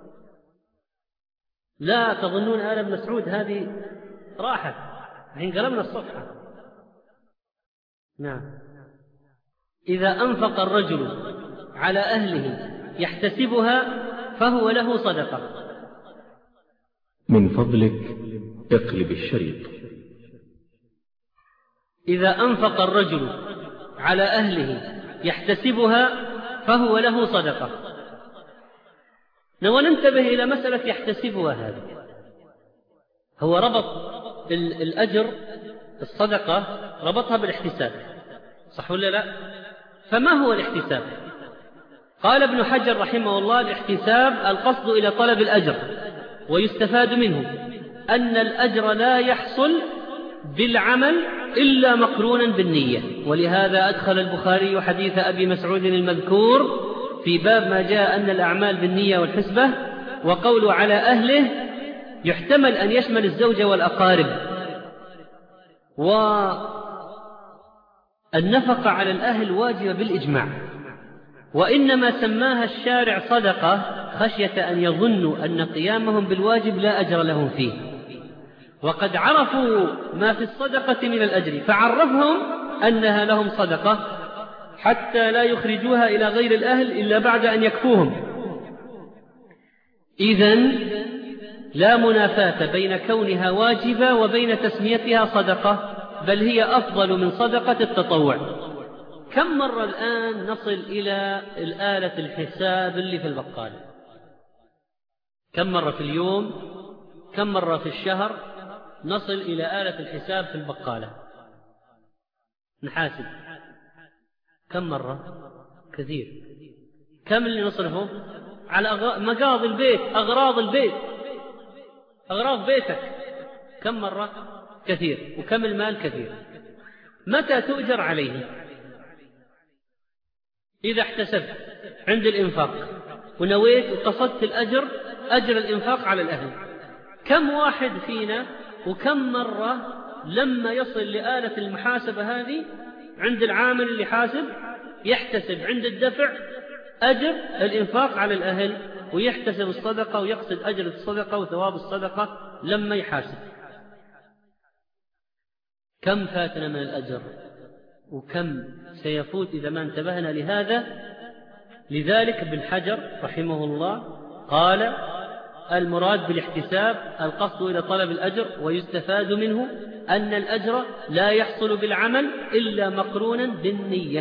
لا تظنون آل ابن مسعود هذه راحت، الحين قلبنا الصفحة. نعم. إذا أنفق الرجل على أهله يحتسبها فهو له صدقة. من فضلك اقلب الشريط. إذا أنفق الرجل على أهله يحتسبها فهو له صدقة. وننتبه إلى مسألة يحتسبها هذه. هو ربط الأجر الصدقة ربطها بالاحتساب، صح ولا لا؟ فما هو الاحتساب؟ قال ابن حجر رحمه الله الاحتساب القصد إلى طلب الأجر ويستفاد منه. أن الأجر لا يحصل بالعمل إلا مقرونا بالنية. ولهذا أدخل البخاري حديث أبي مسعود المذكور في باب ما جاء أن الأعمال بالنية والحسبة، وقول على أهله يحتمل أن يشمل الزوجة والأقارب. والنفقة على الأهل واجبة بالإجماع، وإنما سماها الشارع صدقة خشية أن يظنوا أن قيامهم بالواجب لا أجر لهم فيه، وقد عرفوا ما في الصدقة من الأجر فعرفهم أنها لهم صدقة حتى لا يخرجوها إلى غير الأهل إلا بعد أن يكفوهم. إذن لا منافاة بين كونها واجبة وبين تسميتها صدقة، بل هي أفضل من صدقة التطوع. كم مرة الآن نصل إلى الآلة الحساب اللي في البقالة؟ كم مرة في اليوم، كم مرة في الشهر نصل إلى آلة الحساب في البقالة نحاسب؟ كم مرة؟ كثير. كم اللي نصرفه على أغ... مقاضي البيت، أغراض البيت، أغراض بيتك؟ كم مرة؟ كثير. وكم المال؟ كثير. متى تؤجر عليه؟ إذا احتسبت عند الإنفاق ونويت وقصدت الأجر، أجر الإنفاق على الأهل. كم واحد فينا وكم مرة لما يصل لآلة المحاسبة هذه عند العامل اللي حاسب يحتسب عند الدفع أجر الإنفاق على الأهل، ويحتسب الصدقة ويقصد أجر الصدقة وثواب الصدقة لما يحاسب؟ كم فاتنا من الأجر وكم سيفوت إذا ما انتبهنا لهذا. لذلك ابن حجر رحمه الله قال: المراد بالاحتساب القصد إلى طلب الأجر، ويستفاد منه أن الأجر لا يحصل بالعمل إلا مقرونا بالنية.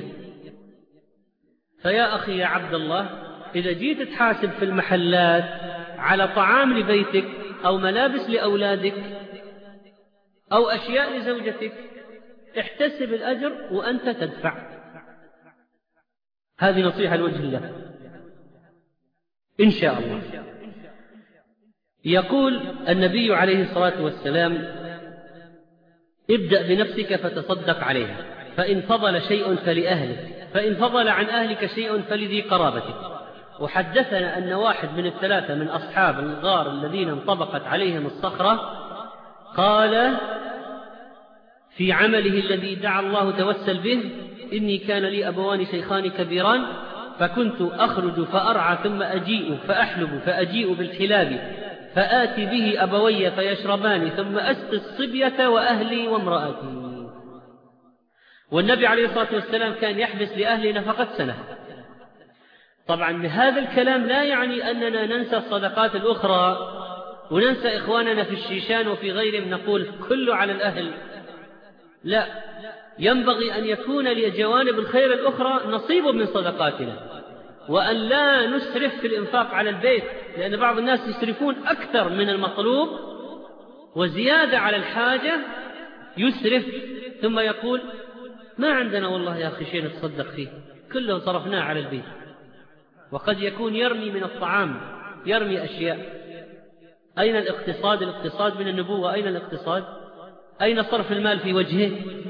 فيا أخي يا عبد الله، إذا جيت تحاسب في المحلات على طعام لبيتك أو ملابس لأولادك أو أشياء لزوجتك، احتسب الأجر وأنت تدفع. هذه نصيحة لوجه الله إن شاء الله. يقول النبي عليه الصلاة والسلام: ابدأ بنفسك فتصدق عليها، فإن فضل شيء فلأهلك، فإن فضل عن أهلك شيء فلذي قرابتك. وحدثنا أن واحد من الثلاثة من أصحاب الغار الذين انطبقت عليهم الصخرة قال في عمله الذي دعا الله توسل به: إني كان لي أبوان شيخان كبيران، فكنت أخرج فأرعى ثم أجيء فأحلب فأجيء بالحلاب فآتي به أبوي فيشربان ثم أسقي الصبية وأهلي وامرأتي. والنبي عليه الصلاة والسلام كان يحبس لأهله نفقة سنة. طبعا هذا الكلام لا يعني أننا ننسى الصدقات الأخرى وننسى إخواننا في الشيشان وفي غيرهم نقول كله على الأهل، لا، ينبغي أن يكون لجوانب الخير الأخرى نصيب من صدقاتنا، وأن لا نسرف في الإنفاق على البيت، لأن بعض الناس يسرفون أكثر من المطلوب وزيادة على الحاجة يسرف، ثم يقول: ما عندنا والله يا أخي شيء نتصدق فيه، كله صرفناه على البيت. وقد يكون يرمي من الطعام، يرمي أشياء. أين الاقتصاد؟ الاقتصاد من النبوة. أين الاقتصاد؟ أين صرف المال في وجهه؟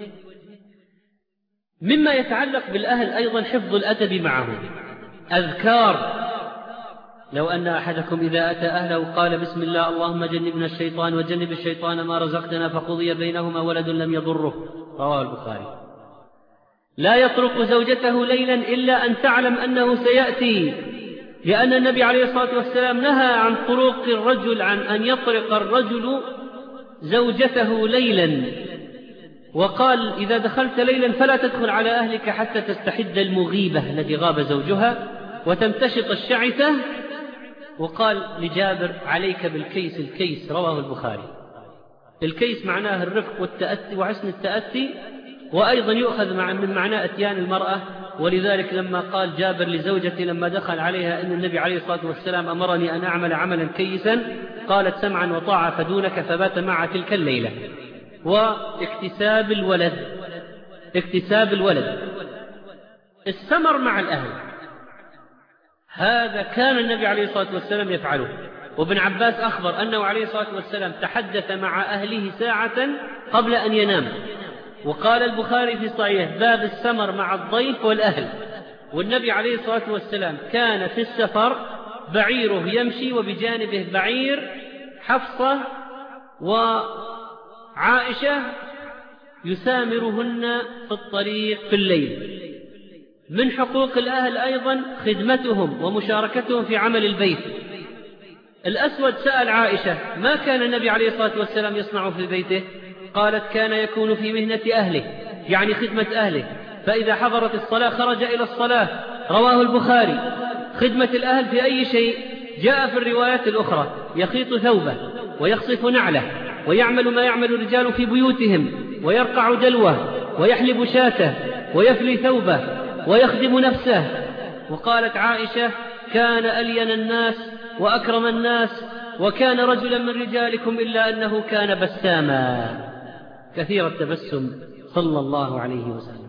مما يتعلق بالأهل أيضا حفظ الأدب معهم. أذكار: لو أن أحدكم إذا أتى أهله قال: بسم الله اللهم جنبنا الشيطان وجنب الشيطان ما رزقتنا، فقضي بينهما ولد لم يضره. رواه البخاري. لا يطرق زوجته ليلا إلا أن تعلم أنه سيأتي، لأن النبي عليه الصلاة والسلام نهى عن طرق الرجل، عن أن يطرق الرجل زوجته ليلا، وقال: إذا دخلت ليلا فلا تدخل على أهلك حتى تستحد المغيبة التي غاب زوجها وتمتشط الشعثة. وقال لجابر: عليك بالكيس. الكيس رواه البخاري. الكيس معناه الرفق والتأتي وحسن التأتي، وأيضا يؤخذ من معنى أتيان المرأة. ولذلك لما قال جابر لزوجتي لما دخل عليها إن النبي عليه الصلاة والسلام أمرني أن أعمل عملا كيسا، قالت: سمعا وطاعة فدونك، فبات مع تلك الليلة. واكتساب الولد، اكتساب الولد، السمر مع الأهل، هذا كان النبي عليه الصلاة والسلام يفعله. وابن عباس أخبر أنه عليه الصلاة والسلام تحدث مع أهله ساعة قبل أن ينام. وقال البخاري في صحيحه باب السمر مع الضيف والأهل. والنبي عليه الصلاة والسلام كان في السفر بعيره يمشي وبجانبه بعير حفصة وعائشة يسامرهن في الطريق في الليل. من حقوق الأهل أيضا خدمتهم ومشاركتهم في عمل البيت. الأسود سأل عائشة ما كان النبي عليه الصلاة والسلام يصنع في بيته؟ قالت كان يكون في مهنة أهله، يعني خدمة أهله، فإذا حضرت الصلاة خرج إلى الصلاة. رواه البخاري. خدمة الأهل في أي شيء جاء في الروايات الأخرى يخيط ثوبه ويخصف نعله ويعمل ما يعمل الرجال في بيوتهم ويرقع دلوه ويحلب شاته ويفلي ثوبه ويخدم نفسه. وقالت عائشة كان ألين الناس وأكرم الناس وكان رجلا من رجالكم إلا أنه كان بساما كثير التبسم صلى الله عليه وسلم.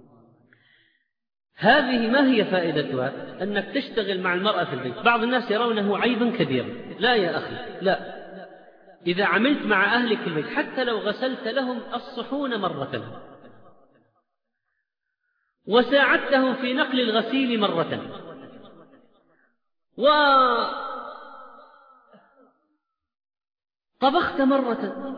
هذه ما هي فائدتها؟ أنك تشتغل مع المرأة في البيت. بعض الناس يرونه عيبا كبيرا. لا يا أخي، لا. إذا عملت مع أهلك في البيت حتى لو غسلت لهم الصحون مرة وساعدتهم في نقل الغسيل مرة وطبخت مرة،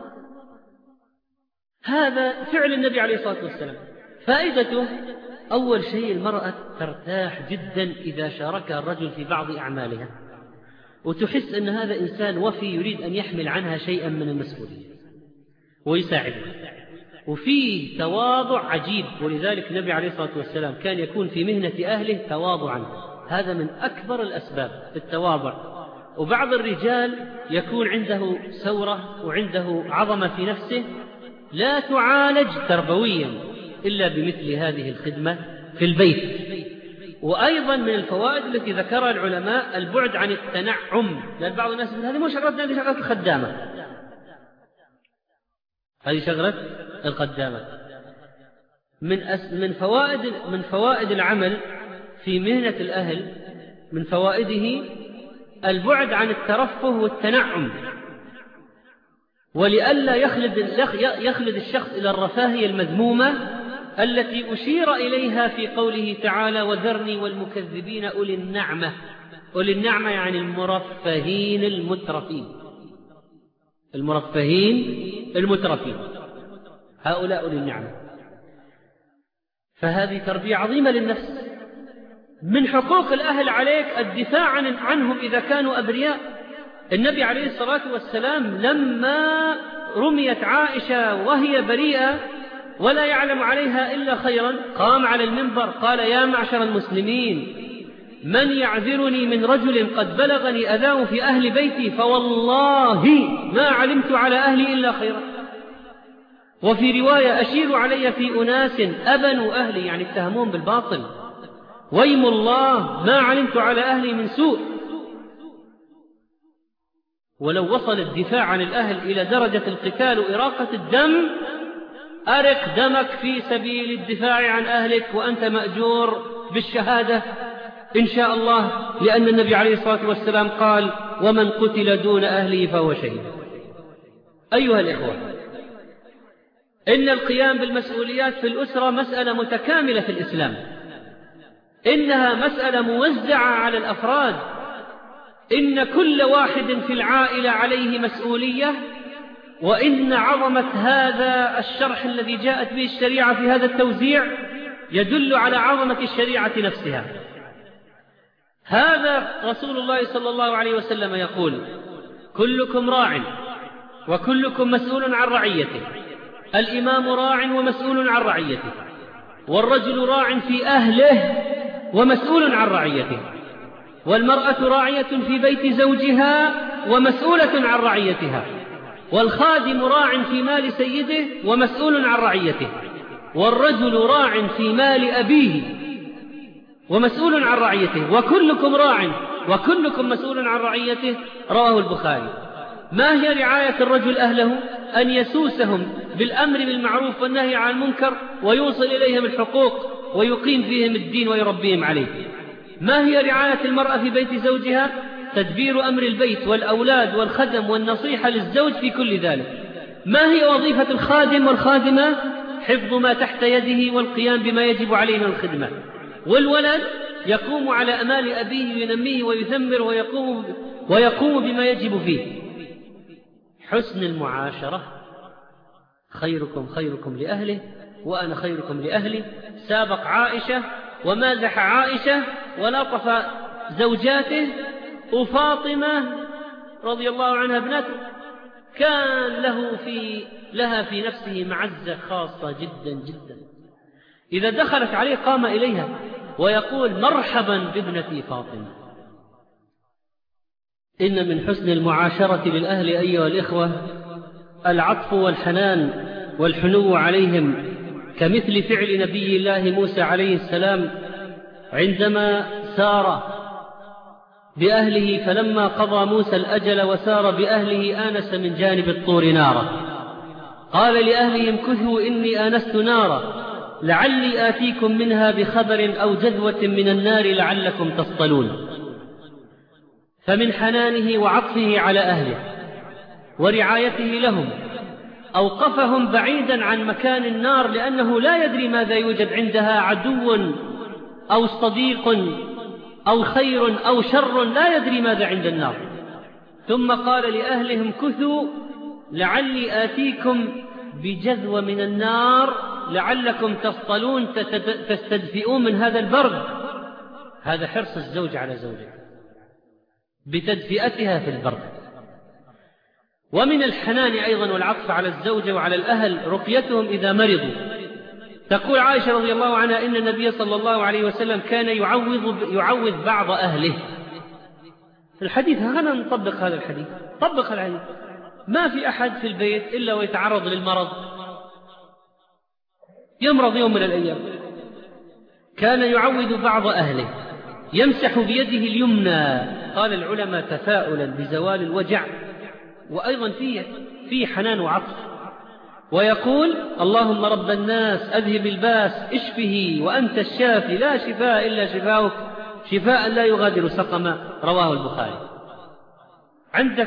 هذا فعل النبي عليه الصلاة والسلام. فائدته أول شيء المرأة ترتاح جدا إذا شاركها الرجل في بعض أعمالها، وتحس أن هذا إنسان وفي يريد أن يحمل عنها شيئا من المسؤولية ويساعدها، وفيه تواضع عجيب. ولذلك النبي عليه الصلاة والسلام كان يكون في مهنة أهله تواضعا، هذا من أكبر الأسباب في التواضع. وبعض الرجال يكون عنده ثورة وعنده عظمة في نفسه لا تعالج تربويا إلا بمثل هذه الخدمة في البيت. وأيضا من الفوائد التي ذكرها العلماء البعد عن التنعم، لأن بعض الناس يقول هذه مو شغلتنا، هذه شغلة الخدامة، هذه شغلة الخدامة. من أس من فوائد من فوائد العمل في مهنة الأهل، من فوائده البعد عن الترفه والتنعم، ولئلا يخلد يخلد الشخص إلى الرفاهية المذمومة التي أشير إليها في قوله تعالى وذرني والمكذبين أولي النعمة. أولي النعمة يعني المرفهين المترفين، المرفهين المترفين، هؤلاء أولي النعمة. فهذه تربية عظيمة للنفس. من حقوق الأهل عليك الدفاع عن عنهم إذا كانوا أبرياء. النبي عليه الصلاة والسلام لما رميت عائشة وهي بريئة ولا يعلم عليها إلا خيرا قام على المنبر قال يا معشر المسلمين من يعذرني من رجل قد بلغني أذاه في أهل بيتي فوالله ما علمت على أهلي إلا خيرا. وفي رواية أشير علي في أناس أبنوا أهلي، يعني اتهمون بالباطل، ويم الله ما علمت على أهلي من سوء. ولو وصل الدفاع عن الأهل إلى درجة القتال وإراقة الدم أرق دمك في سبيل الدفاع عن أهلك وأنت مأجور بالشهادة إن شاء الله، لأن النبي عليه الصلاة والسلام قال ومن قتل دون أهله فهو شهيد. أيها الإخوة، إن القيام بالمسؤوليات في الأسرة مسألة متكاملة في الإسلام، إنها مسألة موزعة على الأفراد، إن كل واحد في العائلة عليه مسؤولية. وإن عظمة هذا الشرح الذي جاءت به الشريعة في هذا التوزيع يدل على عظمة الشريعة نفسها. هذا رسول الله صلى الله عليه وسلم يقول كلكم راع وكلكم مسؤول عن رعيته، الإمام راع ومسؤول عن رعيته، والرجل راع في أهله ومسؤول عن رعيته، والمرأة راعية في بيت زوجها ومسؤولة عن رعيتها، والخادم راع في مال سيده ومسؤول عن رعيته، والرجل راع في مال أبيه ومسؤول عن رعيته، وكلكم راع وكلكم مسؤول عن رعيته. رواه البخاري. ما هي رعاية الرجل أهله؟ أن يسوسهم بالأمر بالمعروف والنهي عن المنكر ويوصل إليهم الحقوق ويقيم فيهم الدين ويربيهم عليه. ما هي رعاية المرأة في بيت زوجها؟ تدبير أمر البيت والأولاد والخدم والنصيحة للزوج في كل ذلك. ما هي وظيفة الخادم والخادمة؟ حفظ ما تحت يده والقيام بما يجب عليه من الخدمة. والولد يقوم على أمال أبيه ينميه ويثمر ويقوم, ويقوم بما يجب فيه. حسن المعاشرة. خيركم خيركم لأهله وأنا خيركم لأهلي. سابق عائشة ومازح عائشة ولطف زوجاته. وفاطمة رضي الله عنها ابنته كان له في لها في نفسه معزة خاصة جدا جدا. إذا دخلت عليه قام إليها ويقول مرحبا بابنتي فاطمة. إن من حسن المعاشرة للأهل أيها الإخوة العطف والحنان والحنو عليهم، كمثل فعل نبي الله موسى عليه السلام عندما سار بأهله، فلما قضى موسى الأجل وسار بأهله آنس من جانب الطور نارا، قال لأهلهم كثوا إني آنست نارا لعلي آتيكم منها بخبر أو جذوة من النار لعلكم تصطلون. فمن حنانه وعطفه على أهله ورعايته لهم أوقفهم بعيدا عن مكان النار، لأنه لا يدري ماذا يوجد عندها، عدو أو صديق أو خير أو شر، لا يدري ماذا عند النار. ثم قال لأهلهم كثوا لعلي آتيكم بجذوة من النار لعلكم تصطلون، تستدفئون من هذا البرد. هذا حرص الزوج على زوجها بتدفئتها في البرد. ومن الحنان أيضا والعطف على الزوجة وعلى الأهل رقيتهم إذا مرضوا. تقول عائشة رضي الله عنها إن النبي صلى الله عليه وسلم كان يعوض, يعوض بعض أهله. الحديث هنا نطبق هذا الحديث، طبق الحديث. ما في أحد في البيت إلا ويتعرض للمرض، يمرض يوم من الأيام. كان يعوض بعض أهله، يمسح بيده اليمنى، قال العلماء تفاؤلا بزوال الوجع، وأيضا فيه, فيه حنان وعطف، ويقول اللهم رب الناس أذهب الباس اشفه وأنت الشافي لا شفاء إلا شفاؤك شفاء لا يغادر سقما، رواه البخاري. عندك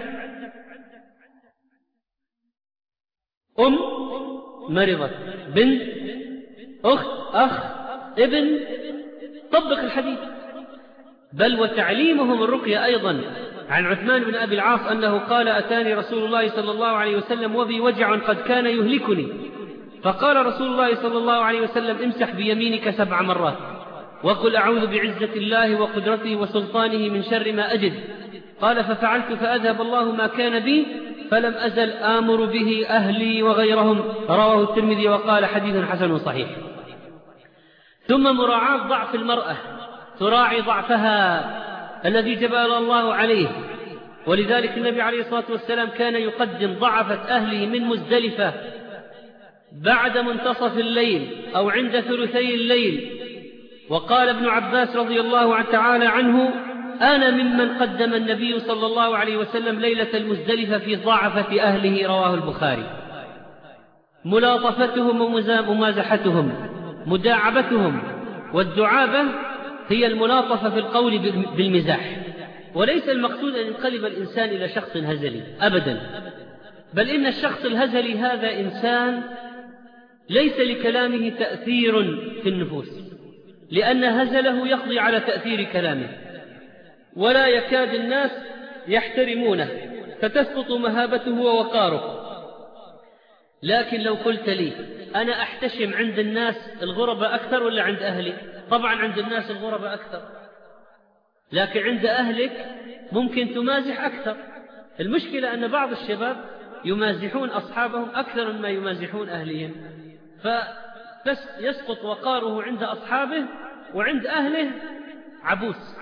أم مرضت، بنت، أخت، أخ، ابن، طبق الحديث. بل وتعليمهم الرقية أيضا. عن عثمان بن أبي العاص أنه قال أتاني رسول الله صلى الله عليه وسلم وبي وجع قد كان يهلكني، فقال رسول الله صلى الله عليه وسلم امسح بيمينك سبع مرات وقل أعوذ بعزة الله وقدرته وسلطانه من شر ما أجد. قال ففعلت فأذهب الله ما كان بي فلم أزل آمر به أهلي وغيرهم، رواه الترمذي وقال حديث حسن صحيح. ثم مراعاة ضعف المرأة، تراعي ضعفها الذي جبل الله عليه. ولذلك النبي عليه الصلاة والسلام كان يقدم ضعفة أهله من مزدلفة بعد منتصف الليل أو عند ثلثي الليل. وقال ابن عباس رضي الله تعالى عنه أنا ممن قدم النبي صلى الله عليه وسلم ليلة المزدلفة في ضعفة أهله، رواه البخاري. ملاطفتهم وممازحتهم، مداعبتهم. والدعابة هي الملاطفة في القول بالمزاح، وليس المقصود أن ينقلب الإنسان إلى شخص هزلي أبدا، بل إن الشخص الهزلي هذا إنسان ليس لكلامه تأثير في النفوس، لأن هزله يقضي على تأثير كلامه، ولا يكاد الناس يحترمونه فتسقط مهابته ووقاره. لكن لو قلت لي أنا أحتشم عند الناس الغرباء أكثر ولا عند أهلي؟ طبعا عند الناس الغرباء أكثر، لكن عند أهلك ممكن تمازح أكثر. المشكلة أن بعض الشباب يمازحون أصحابهم أكثر مما يمازحون أهلهم، فبس يسقط وقاره عند أصحابه وعند أهله عبوس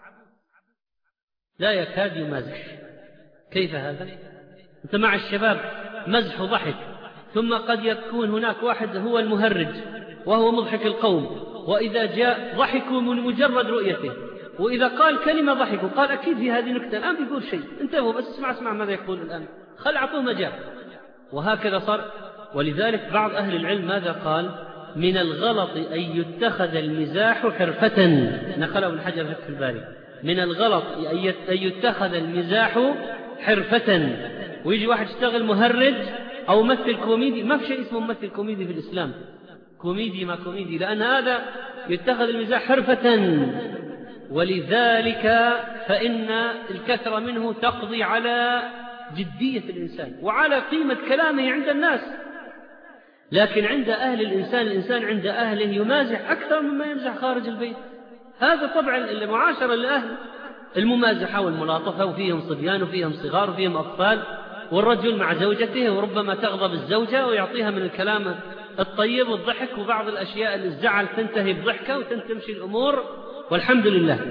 لا يكاد يمازح. كيف هذا؟ أنت مع الشباب مزح وضحك، ثم قد يكون هناك واحد هو المهرج وهو مضحك القوم، وإذا جاء ضحكوا من مجرد رؤيته، وإذا قال كلمة ضحكوا، قال أكيد في هذه نكتة الآن بيقول شيء، انتبهوا بس اسمع اسمع ماذا يقول الآن، خل أعطوه مجال. وهكذا صار. ولذلك بعض أهل العلم ماذا قال؟ من الغلط أن يتخذ المزاح حرفة، نقله ابن حجر في الباري، من الغلط أن يتخذ المزاح حرفة، ويجي واحد يشتغل مهرج أو ممثل كوميدي. ما في شيء اسمه ممثل كوميدي في الإسلام، كوميدي ما كوميدي، لأن هذا يتخذ المزاح حرفة. ولذلك فإن الكثرة منه تقضي على جدية الإنسان وعلى قيمة كلامه عند الناس. لكن عند أهل الإنسان، الإنسان عند أهله يمازح أكثر مما يمزح خارج البيت. هذا طبعا المعاشرة لأهل الممازحة والملاطفة، وفيهم صبيان وفيهم صغار وفيهم أطفال، والرجل مع زوجته وربما تغضب الزوجة ويعطيها من الكلام الطيب والضحك، وبعض الأشياء اللي الزعل تنتهي بضحكة وتنتمشي الأمور والحمد لله.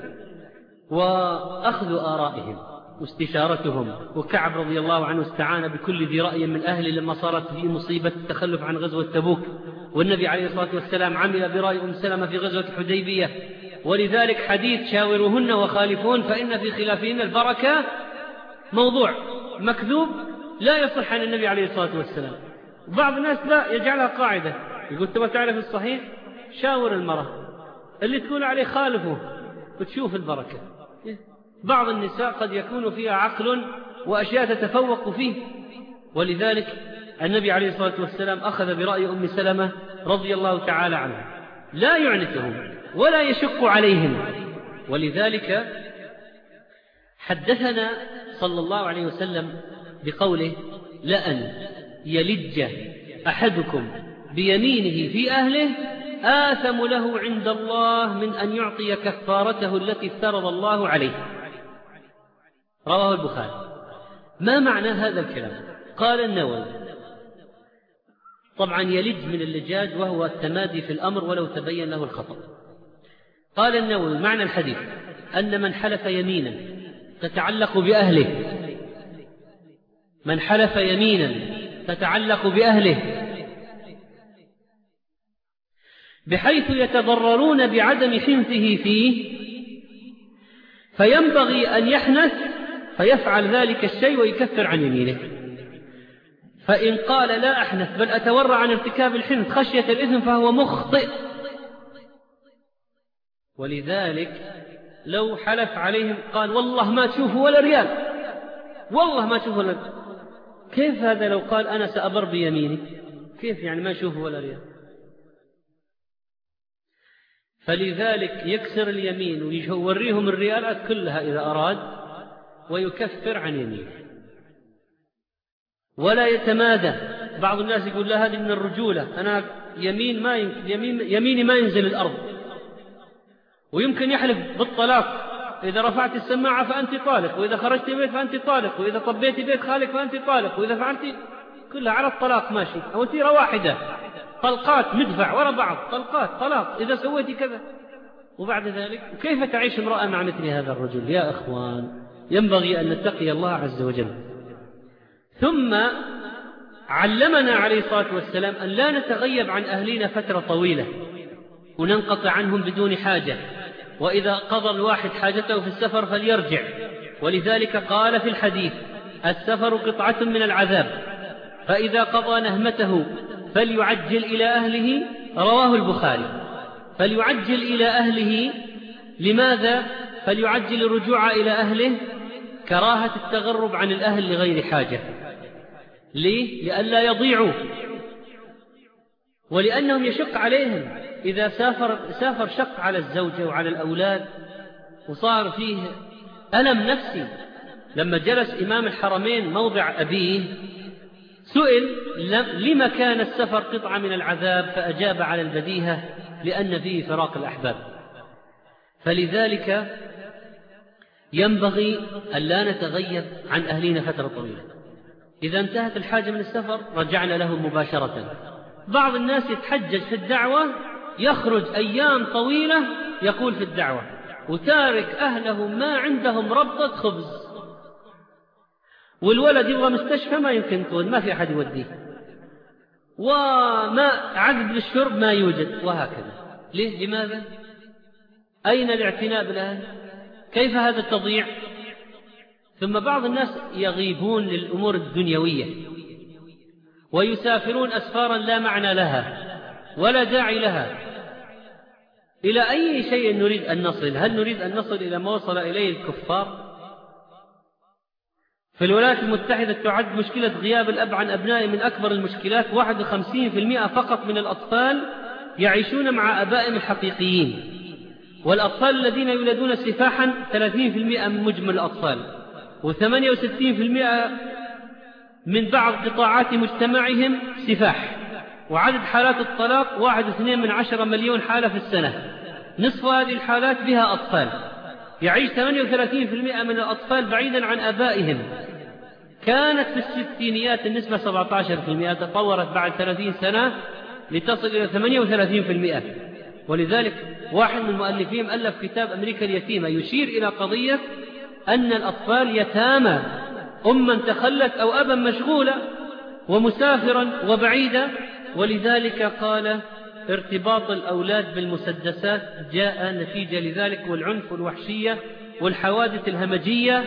وأخذ آرائهم واستشارتهم. وكعب رضي الله عنه استعان بكل ذي رأي من أهله لما صارت في مصيبة التخلف عن غزوة تبوك، والنبي عليه الصلاة والسلام عمل برأي أم سلمة في غزوة حديبية. ولذلك حديث شاوروهن وخالفون فإن في خلافهن البركة موضوع مكذوب لا يصح عن النبي عليه الصلاة والسلام. بعض الناس لا يجعلها قاعدة، يقول تبغى تعرف الصحيح شاور المرأة، اللي تقول عليه خالفه وتشوف البركة. بعض النساء قد يكون فيها عقل وأشياء تتفوق فيه. ولذلك النبي عليه الصلاة والسلام أخذ برأي أم سلمة رضي الله تعالى عنها، لا يعنتهم ولا يشق عليهم. ولذلك حدثنا صلى الله عليه وسلم بقوله: لأن يلج أحدكم بيمينه في أهله آثم له عند الله من أن يعطي كفارته التي افترض الله عليه. رواه البخاري. ما معنى هذا الكلام؟ قال النووي: طبعا يلج من اللجاج وهو التمادي في الأمر ولو تبين له الخطأ. قال النووي: معنى الحديث أن من حلف يمينا تتعلق بأهله، من حلف يمينا تتعلق بأهله بحيث يتضررون بعدم حنثه فيه، فينبغي أن يحنث فيفعل ذلك الشيء ويكفر عن يمينه. فإن قال لا أحنث بل أتورع عن ارتكاب الحنث خشية الإثم فهو مخطئ. ولذلك لو حلف عليهم قال والله ما تشوفوا ولا ريال، والله ما تشوفوا ولا ريال، كيف هذا؟ لو قال أنا سأبر بيميني، كيف يعني ما تشوفوا ولا ريال؟ فلذلك يكسر اليمين ويوريهم الريالات كلها إذا أراد ويكفر عن يمينه ولا يتمادى. بعض الناس يقول لا هذه من الرجولة، أنا يمين ما يمين يميني ما ينزل الأرض، ويمكن يحلف بالطلاق: إذا رفعت السماعة فأنت طالق، وإذا خرجت بيت فأنت طالق، وإذا طبيت بيت خالك فأنت طالق، وإذا فعلت كلها على الطلاق ماشي، أو تيرة واحدة طلقات مدفع وراء بعض، طلقات طلاق إذا سويت كذا. وبعد ذلك كيف تعيش امرأة مع مثل هذا الرجل؟ يا أخوان ينبغي أن نتقي الله عز وجل. ثم علمنا عليه الصلاة والسلام أن لا نتغيب عن أهلنا فترة طويلة وننقطع عنهم بدون حاجة، وإذا قضى الواحد حاجته في السفر فليرجع. ولذلك قال في الحديث: السفر قطعة من العذاب، فإذا قضى نهمته فليعجل إلى أهله. رواه البخاري. فليعجل إلى أهله. لماذا فليعجل الرجوع إلى أهله؟ كراهة التغرب عن الأهل لغير حاجة. ليه؟ لئلا يضيعوا، ولأنهم يشق عليهم. إذا سافر, سافر شق على الزوجة وعلى الأولاد وصار فيه ألم نفسي. لما جلس إمام الحرمين موضع أبيه سئل لما كان السفر قطعة من العذاب، فأجاب على البديهة: لأن فيه فراق الأحباب. فلذلك ينبغي أن لا نتغيب عن أهلنا فترة طويلة. إذا انتهت الحاجة من السفر رجعنا لهم مباشرة. بعض الناس يتحجج في الدعوة، يخرج أيام طويلة يقول في الدعوة، وتارك أهله ما عندهم ربطة خبز، والولد يبغى مستشفى ما يمكن تقول، ما في أحد يوديه، وما عقد للشرب ما يوجد، وهكذا. ليه؟ لماذا؟ أين الاعتناء بالأهل؟ كيف هذا التضييع؟ ثم بعض الناس يغيبون للأمور الدنيوية ويسافرون أسفارا لا معنى لها ولا داعي لها. إلى أي شيء نريد أن نصل؟ هل نريد أن نصل إلى ما وصل إليه الكفار؟ في الولايات المتحدة تعد مشكلة غياب الأب عن أبنائه من أكبر المشكلات. واحد وخمسين بالمئة فقط من الأطفال يعيشون مع أبائهم الحقيقيين، والأطفال الذين يولدون سفاحا ثلاثين بالمئة من مجمل الأطفال، وثمانية وستين بالمئة من بعض قطاعات مجتمعهم سفاح. وعدد حالات الطلاق واحد واثنين من عشرة مليون حالة في السنة. نصف هذه الحالات بها أطفال. يعيش ثمانية وثلاثين بالمئة من الأطفال بعيدا عن أبائهم. كانت في الستينيات النسبة سبعة عشر بالمئة، تطورت بعد ثلاثين سنة لتصل إلى ثمانية وثلاثين بالمئة. ولذلك واحد من المؤلفين ألف كتاب أمريكا اليتيمة يشير إلى قضية أن الأطفال يتامى، أما تخلت أو أبا مشغولة ومسافرا وبعيدا. ولذلك قال ارتباط الأولاد بالمسدسات جاء نتيجة لذلك، والعنف والوحشية والحوادث الهمجية.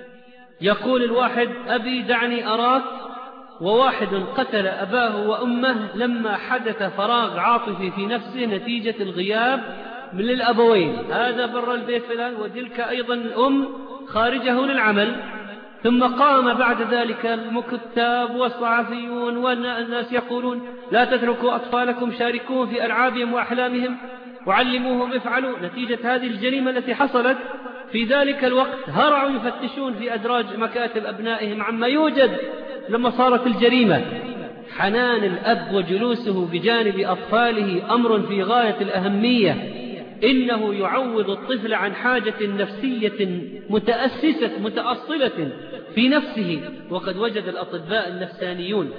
يقول الواحد أبي دعني أراك، وواحد قتل أباه وأمه لما حدث فراغ عاطفي في نفسه نتيجة الغياب من الأبوين. هذا بر البيت فلان، وتلك أيضا الأم خارجه للعمل. ثم قام بعد ذلك الكتاب والصحفيون والناس يقولون لا تتركوا أطفالكم، شاركوهم في ألعابهم وأحلامهم وعلموهم افعلوا. نتيجة هذه الجريمة التي حصلت في ذلك الوقت هرعوا يفتشون في أدراج مكاتب أبنائهم عما يوجد لما صارت الجريمة. حنان الأب وجلوسه بجانب أطفاله أمر في غاية الأهمية. إنه يعوض الطفل عن حاجة نفسية متأسسة متأصلة في نفسه. وقد وجد الأطباء النفسانيون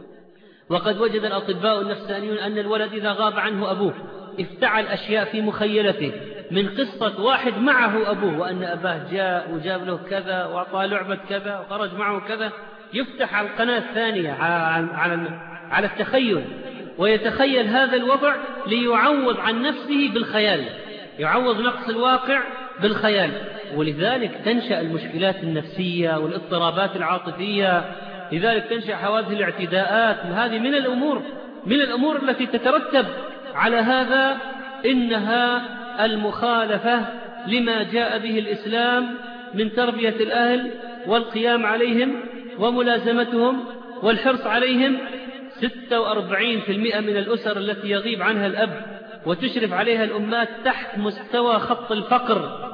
وقد وجد الأطباء النفسانيون أن الولد إذا غاب عنه أبوه افتعل أشياء في مخيلته من قصة واحد معه أبوه، وأن أباه جاء وجاب له كذا وأعطاه لعبة كذا وخرج معه كذا. يفتح على القناة الثانية على على التخيل، ويتخيل هذا الوضع ليعوض عن نفسه بالخيال، يعوض نقص الواقع بالخيال. ولذلك تنشأ المشكلات النفسية والاضطرابات العاطفية. لذلك تنشأ حوادث الاعتداءات. هذه من الأمور من الأمور التي تترتب على هذا. إنها المخالفة لما جاء به الإسلام من تربية الأهل والقيام عليهم وملازمتهم والحرص عليهم. ستة وأربعين بالمئة من الأسر التي يغيب عنها الأب وتشرف عليها الأمات تحت مستوى خط الفقر.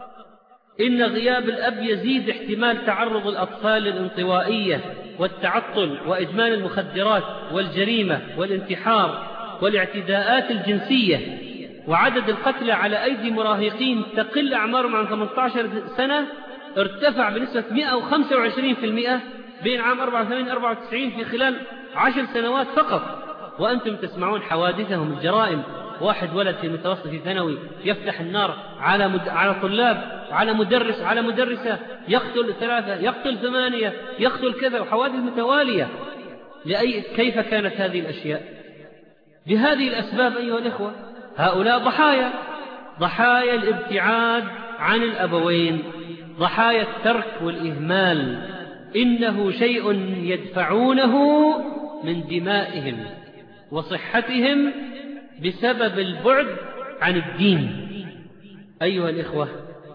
إن غياب الأب يزيد احتمال تعرض الأطفال للانطوائية والتعطل وإدمان المخدرات والجريمة والانتحار والاعتداءات الجنسية. وعدد القتلى على أيدي مراهقين تقل أعمارهم عن ثمانية عشر سنة ارتفع بنسبة مئة وخمسة وعشرين بالمئة بين عام أربعة وثمانين أربعة وتسعين في خلال عشر سنوات فقط. وأنتم تسمعون حوادثهم الجرائم. واحد ولد في متوسط ثانوي يفتح النار على مد... على طلاب، على مدرس، على مدرسة، يقتل ثلاثة، يقتل ثمانية، يقتل كذا، وحوادث متوالية. لأي كيف كانت هذه الأشياء؟ بهذه الأسباب أيها الإخوة. هؤلاء ضحايا ضحايا الابتعاد عن الأبوين، ضحايا الترك والإهمال. إنه شيء يدفعونه من دمائهم وصحتهم بسبب البعد عن الدين. أيها الإخوة،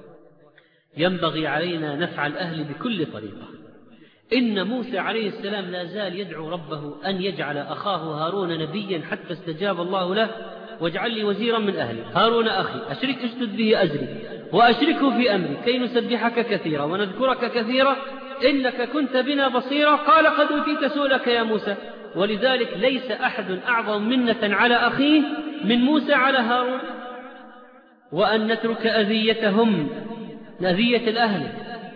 ينبغي علينا نفع الأهل بكل طريقة. إن موسى عليه السلام لا زال يدعو ربه أن يجعل أخاه هارون نبيا حتى استجاب الله له. واجعل لي وزيرا من أهلي. هارون أخي أشرك اشتد به أزري وأشركه في أمري كي نسبحك كثيرا ونذكرك كثيرا إنك كنت بنا بصيرا. قال قد أوتيت سؤلك يا موسى. ولذلك ليس أحد أعظم منة على أخيه من موسى على هارون. وأن نترك أذيتهم، أذية الأهل.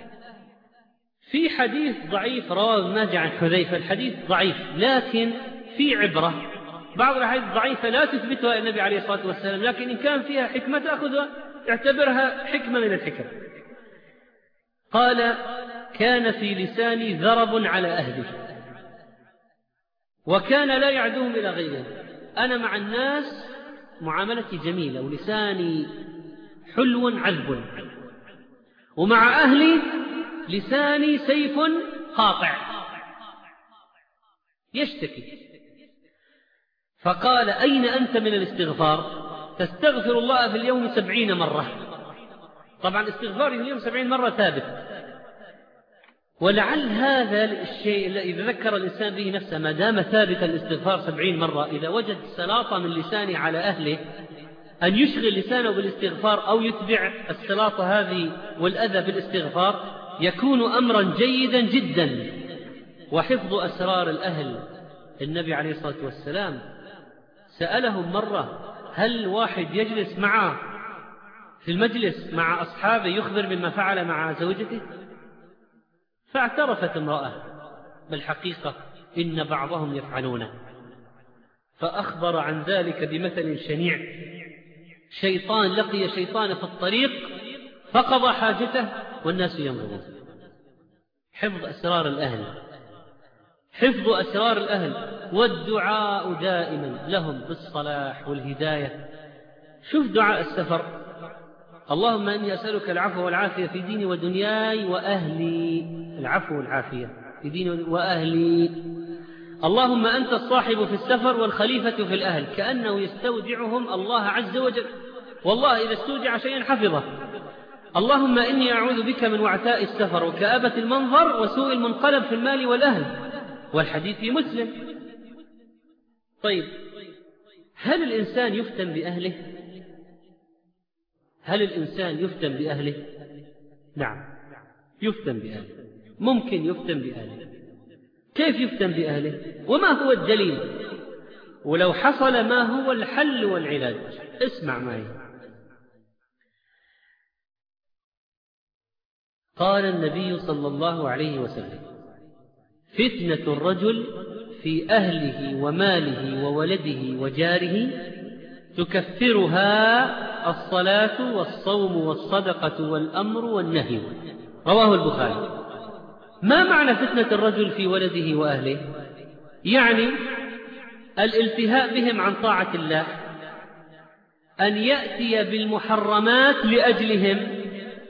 في حديث ضعيف رواه ابن ماجه عن حذيفة، الحديث ضعيف لكن في عبرة. بعض الأحاديث ضعيفة لا تثبتها النبي عليه الصلاة والسلام، لكن إن كان فيها حكمة تأخذها، اعتبرها حكمة من الحكم. قال كان في لساني ذرب على أهلي وكان لا يعدوهم إلى غيرهم. أنا مع الناس معاملتي جميلة ولساني حلو عذب، ومع أهلي لساني سيف قاطع يشتكي. فقال أين أنت من الاستغفار؟ تستغفر الله في اليوم سبعين مرة. طبعا استغفاري في اليوم سبعين مرة ثابت، ولعل هذا الشيء إذا ذكر الإنسان به نفسه ما دام ثابتا الاستغفار سبعين مرة، إذا وجد سلاطة من لسانه على أهله أن يشغل لسانه بالاستغفار أو يتبع السلاطة هذه والأذى بالاستغفار يكون أمرا جيدا جدا. وحفظ أسرار الأهل، النبي عليه الصلاة والسلام سألهم مرة هل واحد يجلس معه في المجلس مع أصحابه يخبر بما فعل مع زوجته؟ فاعترفت امرأة بالحقيقة إن بعضهم يفعلونه، فأخبر عن ذلك بمثل شنيع: شيطان لقي شيطان في الطريق فقضى حاجته والناس ينظرون. حفظ أسرار الأهل، حفظ أسرار الأهل والدعاء دائما لهم بالصلاح والهداية. شوف دعاء السفر: اللهم إني أسألك العفو والعافية في ديني ودنياي وأهلي. العفو والعافية في ديني وأهلي. اللهم أنت الصاحب في السفر والخليفة في الأهل، كأنه يستودعهم الله عز وجل، والله إذا استودع شيئا حفظه. اللهم إني أعوذ بك من وعثاء السفر وكآبة المنظر وسوء المنقلب في المال والأهل، والحديث في مسلم. طيب، هل الإنسان يفتن بأهله؟ هل الإنسان يفتن بأهله؟ نعم، يفتن بأهله، ممكن يفتن بأهله. كيف يفتن بأهله؟ وما هو الدليل؟ ولو حصل ما هو الحل والعلاج؟ اسمع معي. قال النبي صلى الله عليه وسلم: فتنة الرجل في أهله وماله وولده وجاره تكفرها الصلاة والصوم والصدقة والأمر والنهي. رواه البخاري. ما معنى فتنة الرجل في ولده وأهله؟ يعني الالتهاء بهم عن طاعة الله، أن يأتي بالمحرمات لأجلهم،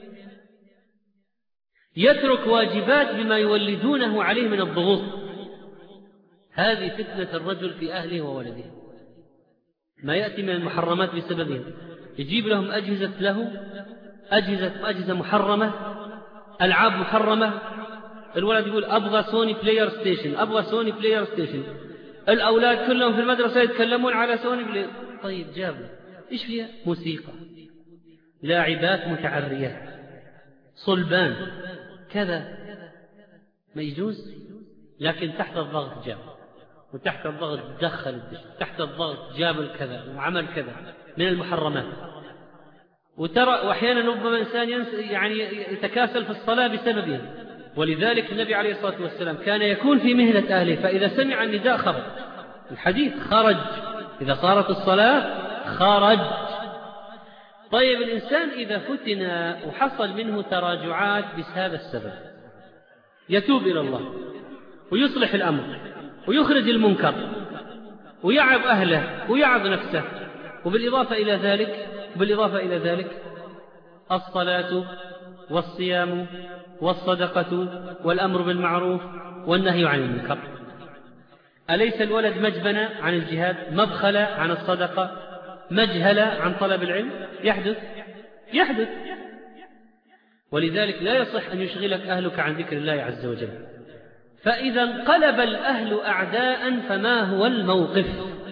يترك واجبات بما يولدونه عليه من الضغوط. هذه فتنة الرجل في أهله وولده، ما يأتي من المحرمات بسببهم. يجيب لهم أجهزة له أجهزة, أجهزة محرمة، ألعاب محرمة. الولد يقول أبغى سوني بلاير ستيشن، أبغى سوني بلاير ستيشن. الأولاد كلهم في المدرسة يتكلمون على سوني بلاير. طيب جاب إيش فيها؟ موسيقى، لاعبات متعريات، صلبان، كذا. ما يجوز، لكن تحت الضغط جاب، وتحت الضغط دخل الدش، تحت الضغط جاب الكذا وعمل كذا من المحرمات. وترى وأحيانا ربما إنسان يعني يتكاسل في الصلاة بسببها. ولذلك النبي عليه الصلاة والسلام كان يكون في مهنة أهله، فإذا سمع النداء خرج. الحديث خرج، إذا صارت الصلاة خرج. طيب، الإنسان إذا فتن وحصل منه تراجعات بهذا السبب يتوب إلى الله ويصلح الأمر ويخرج المنكر ويعظ أهله ويعظ نفسه. وبالإضافة إلى ذلك بالإضافة إلى ذلك الصلاة والصيام والصدقة والأمر بالمعروف والنهي عن المنكر. أليس الولد مجبنة عن الجهاد، مبخلة عن الصدقة، مجهلة عن طلب العلم؟ يحدث يحدث ولذلك لا يصح أن يشغلك أهلك عن ذكر الله عز وجل. فإذا انقلب الأهل أعداء فما هو الموقف؟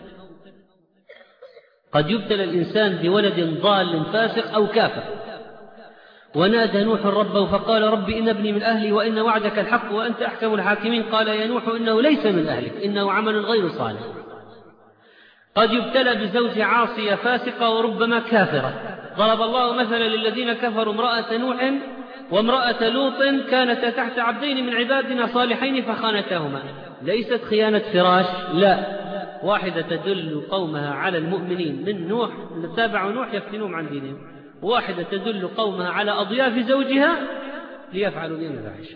قد يبتلى الإنسان بولد ضال فاسق أو كافر. ونادى نوح ربه فقال: رب إن ابني من أهلي وإن وعدك الحق وأنت أحكم الحاكمين. قال: يا نوح إنه ليس من أهلك إنه عمل غير صالح. قد يبتلى بزوج عاصية فاسقة وربما كافرة. ضرب الله مثلا للذين كفروا امرأة نوح وامرأة لوط كانتا تحت عبدين من عبادنا صالحين فخانتاهما. ليست خيانة فراش، لا، واحدة تدل قومها على المؤمنين من نوح اللي تابعوا نوح يفتنون عن دينهم، واحدة تدل قومها على أضياف زوجها ليفعلوا بهم الفاحشة.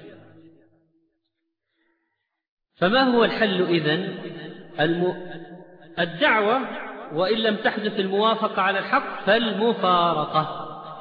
فما هو الحل إذن؟ الم... الدعوة، وإن لم تحدث الموافقة على الحق فالمفارقة.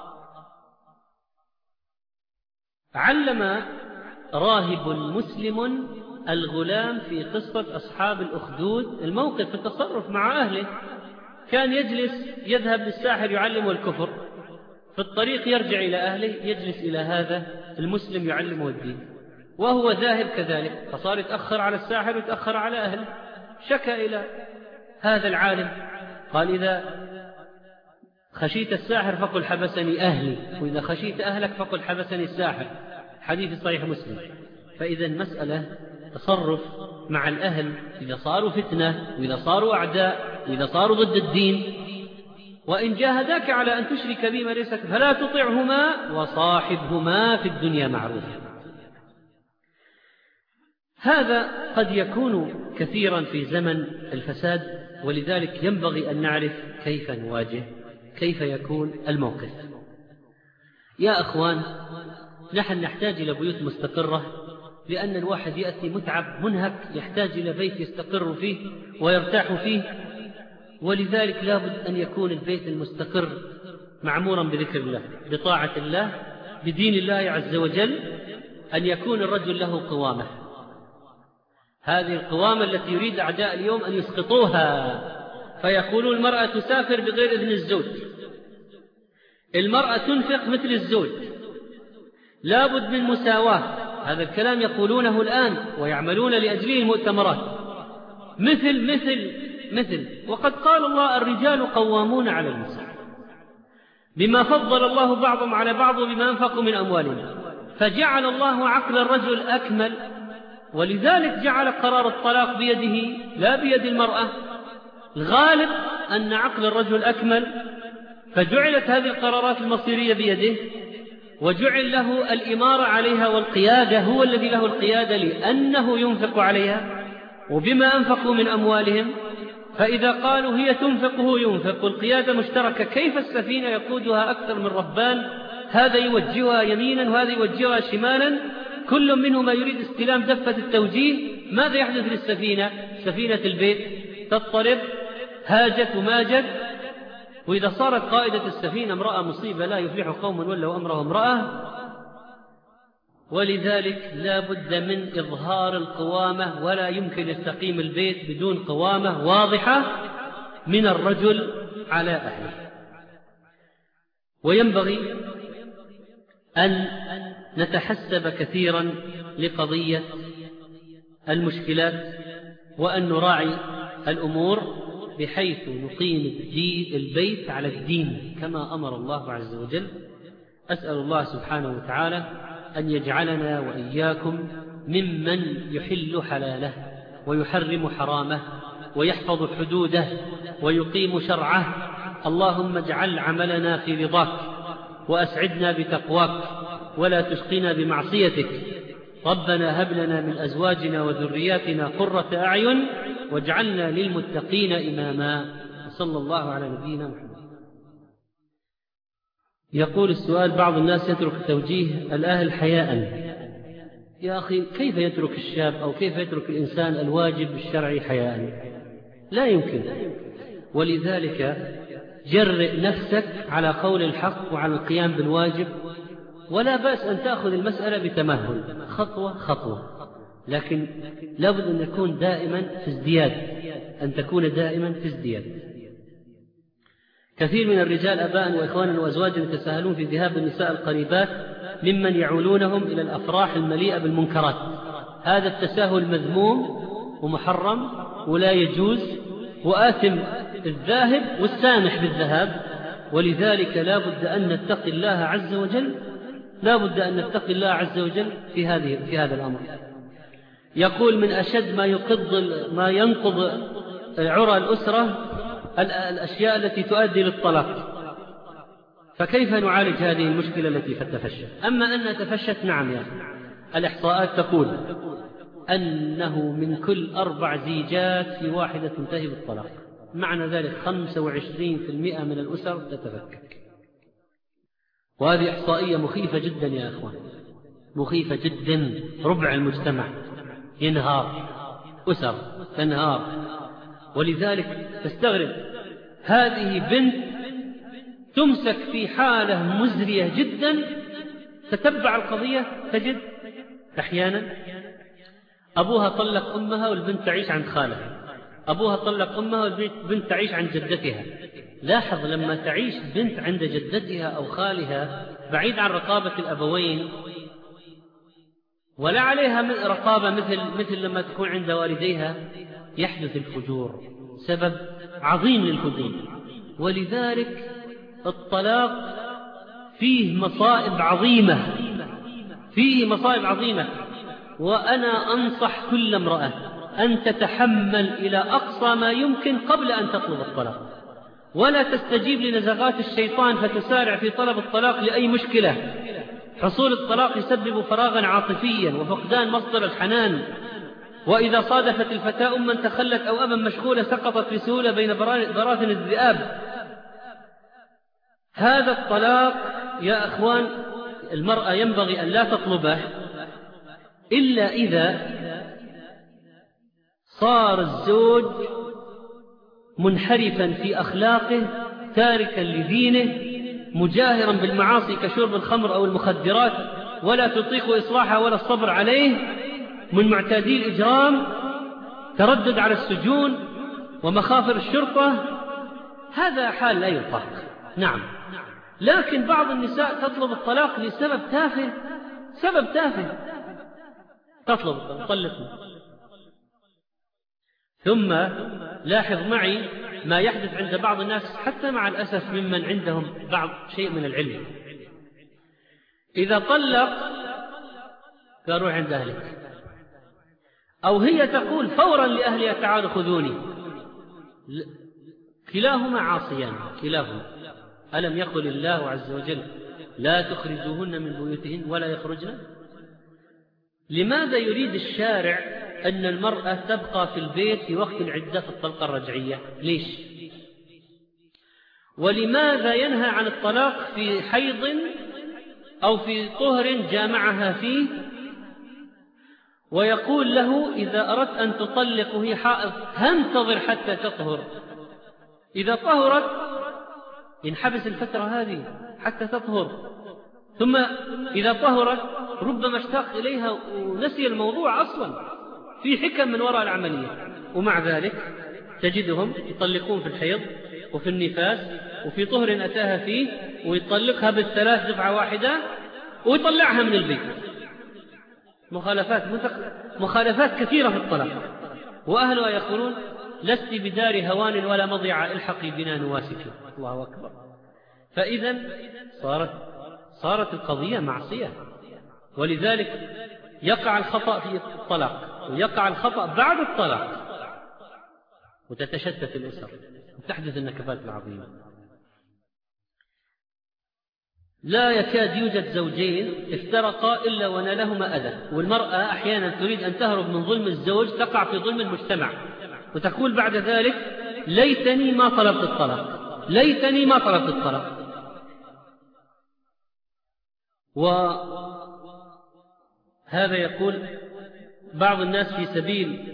علم راهب مسلم الغلام في قصة أصحاب الأخدود الموقف في التصرف مع أهله، كان يجلس يذهب للساحر يعلمه الكفر، في الطريق يرجع إلى أهله يجلس إلى هذا المسلم يعلمه الدين، وهو ذاهب كذلك، فصار يتأخر على الساحر ويتأخر على أهله. شكى إلى هذا العالم قال: إذا خشيت الساحر فقل حبسني أهلي، وإذا خشيت أهلك فقل حبسني الساحر. حديث صحيح مسلم. فإذا المسألة تصرف مع الأهل إذا صاروا فتنة، وإذا صاروا أعداء، وإذا صاروا ضد الدين. وإن جاهداك على أن تشرك بما ليس فلا تطعهما وصاحبهما في الدنيا معروفا. هذا قد يكون كثيرا في زمن الفساد، ولذلك ينبغي أن نعرف كيف نواجه، كيف يكون الموقف. يا أخوان، نحن نحتاج إلى بيوت مستقرة، لأن الواحد يأتي متعب منهك يحتاج إلى بيت يستقر فيه ويرتاح فيه، ولذلك لابد أن يكون البيت المستقر معمورا بذكر الله، بطاعة الله، بدين الله عز وجل، أن يكون الرجل له قوامة. هذه القوامة التي يريد أعداء اليوم أن يسقطوها، فيقولون المرأة تسافر بغير إذن الزوج، المرأة تنفق مثل الزوج، لابد من مساواة. هذا الكلام يقولونه الآن ويعملون لأجله المؤتمرات، مثل مثل مثل وقد قال الله: الرجال قوامون على النساء بما فضل الله بعضهم على بعض وبما أنفقوا من أموالهم. فجعل الله عقل الرجل أكمل، ولذلك جعل قرار الطلاق بيده لا بيد المرأة. الغالب أن عقل الرجل أكمل، فجعلت هذه القرارات المصيرية بيده، وجعل له الإمارة عليها والقيادة، هو الذي له القيادة لأنه ينفق عليها وبما أنفقوا من أموالهم. فإذا قالوا هي تنفق هو ينفق والقيادة مشتركة، كيف السفينة يقودها أكثر من ربان؟ هذا يوجهها يمينا وهذا يوجهها شمالا، كل منهما يريد استلام دفة التوجيه. ماذا يحدث للسفينة؟ سفينة البيت تضطرب، هاجت وماجت. وإذا صارت قائدة السفينة امرأة مصيبة، لا يفلح قوم ولوا أمره امرأة. ولذلك لا بد من إظهار القوامة، ولا يمكن يستقيم البيت بدون قوامة واضحة من الرجل على أهله. وينبغي أن نتحسب كثيرا لقضية المشكلات، وأن نراعي الأمور بحيث نقيم البيت على الدين كما أمر الله عز وجل. أسأل الله سبحانه وتعالى أن يجعلنا وإياكم ممن يحل حلاله ويحرم حرامه ويحفظ حدوده ويقيم شرعه. اللهم اجعل عملنا في رضاك وأسعدنا بتقواك ولا تشقنا بمعصيتك. ربنا هب لنا من أزواجنا وذرياتنا قرة أعين واجعلنا للمتقين إماما. صلى الله على نبينا محمد. يقول السؤال: بعض الناس يترك توجيه الأهل حياء. يا أخي، كيف يترك الشاب أو كيف يترك الإنسان الواجب الشرعي حياء؟ لا يمكن. ولذلك جرئ نفسك على قول الحق وعلى القيام بالواجب، ولا بأس أن تأخذ المسألة بتمهل خطوة خطوة، لكن لابد أن يكون دائما في ازدياد، أن تكون دائما في ازدياد. كثير من الرجال أباء وإخوانا وأزواجا يتساهلون في ذهاب النساء القريبات ممن يعولونهم إلى الأفراح المليئة بالمنكرات. هذا التساهل مذموم ومحرم ولا يجوز، وآثم الذاهب والسامح بالذهاب. ولذلك لا بد أن نتقي الله عز وجل، لا بد أن نتقي الله عز وجل في هذه في هذا الأمر. يقول: من أشد ما يقض ما ينقض عرى الأسرة الأشياء التي تؤدي للطلاق. فكيف نعالج هذه المشكلة التي تتفشى؟ أما أنها تفشت، نعم يا أخي، الإحصاءات تقول أنه من كل أربع زيجات في واحدة تنتهي بالطلاق. معنى ذلك خمسة وعشرين بالمئة من الأسر تتفكك. وهذه إحصائية مخيفة جدا يا أخوان، مخيفة جدا. ربع المجتمع ينهار، أسر تنهار. ولذلك تستغرب، هذه بنت تمسك في حالة مزرية جدا، تتبع القضية تجد أحيانا أبوها طلق أمها والبنت تعيش عند خالها، أبوها طلق أمها والبنت تعيش عند جدتها. لاحظ لما تعيش بنت عند جدتها أو خالها بعيد عن رقابة الأبوين ولا عليها رقابة مثل, مثل لما تكون عند والديها، يحدث الفجور، سبب عظيم للفجور. ولذلك الطلاق فيه مصائب عظيمة، فيه مصائب عظيمة. وأنا أنصح كل امرأة أن تتحمل إلى أقصى ما يمكن قبل أن تطلب الطلاق، ولا تستجيب لنزغات الشيطان فتسارع في طلب الطلاق لأي مشكلة. حصول الطلاق يسبب فراغا عاطفيا وفقدان مصدر الحنان، وإذا صادفت الفتاة أما تخلت أو أبا مشغولة سقطت بسهولة بين براثن الذئاب. هذا الطلاق يا أخوان المرأة ينبغي أن لا تطلبه إلا إذا صار الزوج منحرفا في أخلاقه، تاركا لدينه، مجاهرا بالمعاصي كشرب الخمر أو المخدرات، ولا تطيق إصلاحها ولا الصبر عليه، من معتادي الإجرام، تردد على السجون ومخافر الشرطة. هذا حال لا يطاق. نعم، لكن بعض النساء تطلب الطلاق لسبب تافه، سبب تافه تطلب طلقني. ثم لاحظ معي ما يحدث عند بعض الناس حتى مع الأسف ممن عندهم بعض شيء من العلم. إذا طلق قالوا عند أهلك، أو هي تقول فورا لأهلها تعالوا خذوني. كلاهما عاصيان، كلاهما. ألم يقل الله عز وجل لا تخرجوهن من بيوتهن ولا يخرجن؟ لماذا يريد الشارع أن المرأة تبقى في البيت في وقت العدة في الطلقة الرجعية؟ ليش؟ ولماذا ينهى عن الطلاق في حيض أو في طهر جامعها فيه، ويقول له إذا أردت أن تطلق وهي حائض هنتظر حتى تطهر، إذا طهرت ينحبس الفترة هذه حتى تطهر، ثم إذا طهرت ربما اشتاق إليها ونسي الموضوع أصلا. في حكم من وراء العملية، ومع ذلك تجدهم يطلقون في الحيض وفي النفاس وفي طهر أتاها فيه، ويطلقها بالثلاث دفعة واحدة ويطلعها من البيت. مخالفات مخالفات كثيرة في الطلاق، وأهلها يقولون لست بدار هوان ولا مضيعة الحقي بنا نواسك. الله أكبر. فإذا صارت صارت القضية معصية، ولذلك يقع الخطأ في الطلاق ويقع الخطأ بعد الطلاق، وتتشتت الأسر وتحدث النكبات العظيمة. لا يكاد يوجد زوجين افترقا إلا ونالهما أذى، والمرأة أحيانا تريد أن تهرب من ظلم الزوج تقع في ظلم المجتمع، وتقول بعد ذلك ليتني ما طلبت الطلاق، ليتني ما طلبت الطلاق. وهذا يقول بعض الناس في سبيل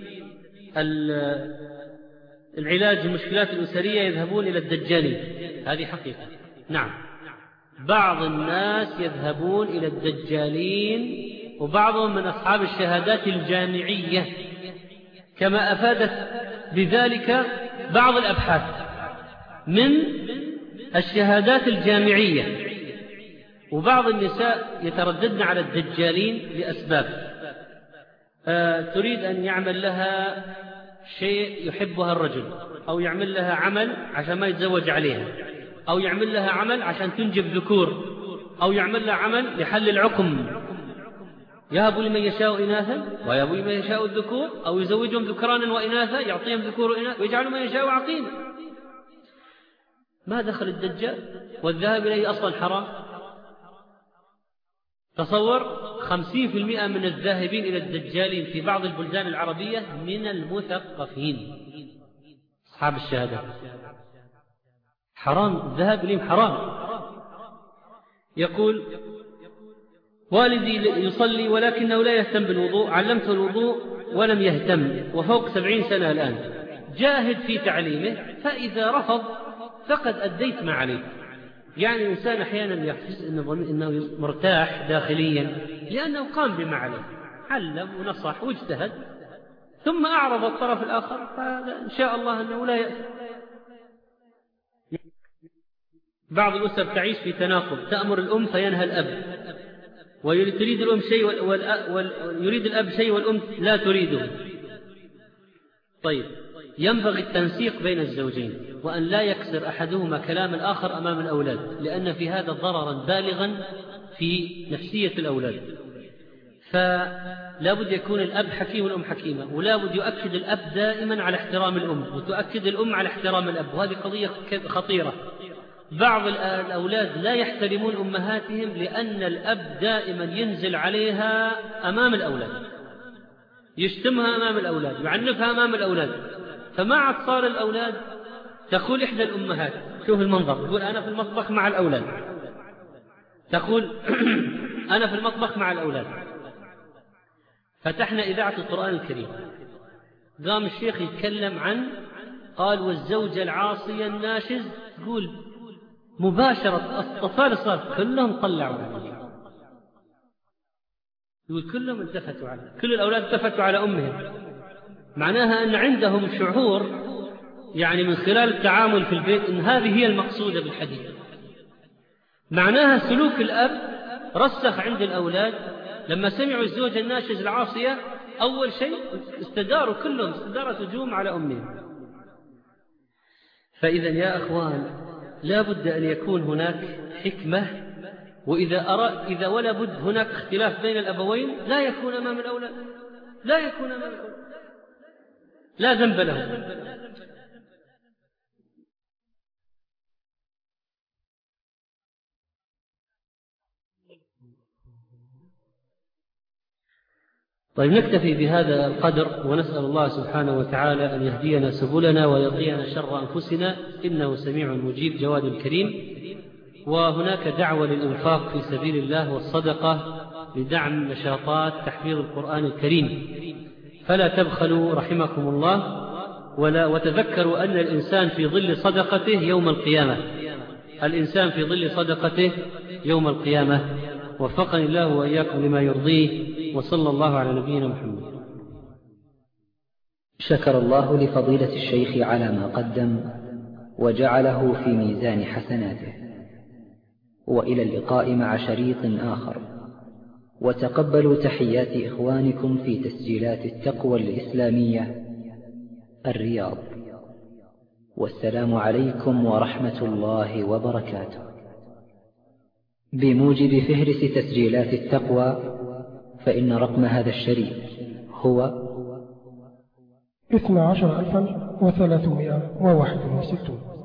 العلاج المشكلات الأسرية يذهبون إلى الدجالين. هذه حقيقة. نعم، بعض الناس يذهبون إلى الدجالين، وبعضهم من أصحاب الشهادات الجامعية، كما أفادت بذلك بعض الأبحاث من الشهادات الجامعية. وبعض النساء يترددن على الدجالين لأسباب. آه تريد أن يعمل لها شيء يحبها الرجل، أو يعمل لها عمل عشان ما يتزوج عليها، أو يعمل لها عمل عشان تنجب ذكور، أو يعمل لها عمل لحل العقم، يهب لمن يشاء إناثا ويهب لمن يشاء الذكور، أو يزوجهم ذكرانا وإناثا يعطيهم ذكور وإناث ويجعل من يشاء عقيما. ما دخل الدجال والذهاب إليه أصلا حرام؟ تصور خمسين في المئة من الذاهبين إلى الدجالين في بعض البلدان العربية من المثقفين أصحاب الشهادة. حرام الذهاب إليهم، حرام. يقول والدي يصلي ولكنه لا يهتم بالوضوء، علمته الوضوء ولم يهتم، وفوق سبعين سنة الآن، جاهد في تعليمه، فإذا رفض فقد أديت ما عليه. يعني الإنسان أحيانا يحس إنه مرتاح داخليا لأنه قام بما عليه، علم ونصح واجتهد، ثم أعرض الطرف الآخر فهذا إن شاء الله أنه لا يأتي. بعض الأسر تعيش في تناقض، تأمر الأم فينهى الأب، ويريد الأم شيء ويريد الأب شيء والأم لا تريده. طيب، ينبغي التنسيق بين الزوجين، وأن لا يكسر أحدهما كلام الآخر أمام الأولاد، لأن في هذا ضررا بالغا في نفسية الأولاد. فلا بد يكون الأب حكيم والأم حكيمة، ولا بد يؤكد الأب دائما على احترام الأم، وتؤكد الأم على احترام الأب، وهذه قضية خطيرة. بعض الأولاد لا يحترمون أمهاتهم لأن الأب دائما ينزل عليها أمام الأولاد، يشتمها أمام الأولاد، يعنفها أمام الأولاد. فمع صار الأولاد تقول إحدى الأمهات، شوف المنظر، تقول أنا في المطبخ مع الأولاد، تقول أنا في المطبخ مع الأولاد. فتحنا إذاعة القرآن الكريم، قام الشيخ يتكلم عن، قال والزوجة العاصية الناشز، تقول مباشرة الأطفال صار كلهم طلعوا عليه، يقول كلهم التفتوا عليه، كل الأولاد التفتوا على أمهم. معناها أن عندهم شعور يعني من خلال التعامل في البيت أن هذه هي المقصودة بالحديث. معناها سلوك الأب رسخ عند الأولاد. لما سمعوا الزوجة الناشز العاصية أول شيء استداروا كلهم، استدارت هجوم على أمهم. فإذا يا أخوان لا بد أن يكون هناك حكمة، وإذا أرى إذا ولا بد هناك اختلاف بين الأبوين لا يكون أمام الأولاد، لا يكون أمام الأولاد، لا ذنب لهم. طيب، نكتفي بهذا القدر، ونسأل الله سبحانه وتعالى أن يهدينا سبلنا ويقينا شر أنفسنا، إنه سميع مجيب جواد كريم. وهناك دعوة للإنفاق في سبيل الله والصدقة لدعم نشاطات تحفيظ القرآن الكريم، فلا تبخلوا رحمكم الله، ولا وتذكروا أن الإنسان في ظل صدقته يوم القيامة، الإنسان في ظل صدقته يوم القيامة. وفقني الله وإياكم لما يرضيه، وصلى الله على نبينا محمد. شكر الله لفضيلة الشيخ على ما قدم وجعله في ميزان حسناته. وإلى اللقاء مع شريط آخر، وتقبلوا تحيات إخوانكم في تسجيلات التقوى الإسلامية الرياض، والسلام عليكم ورحمة الله وبركاته. بموجب فهرس تسجيلات التقوى، فإن رقم هذا الشريط هو اثنا عشر ألفا وثلاثمائة وواحد وستون.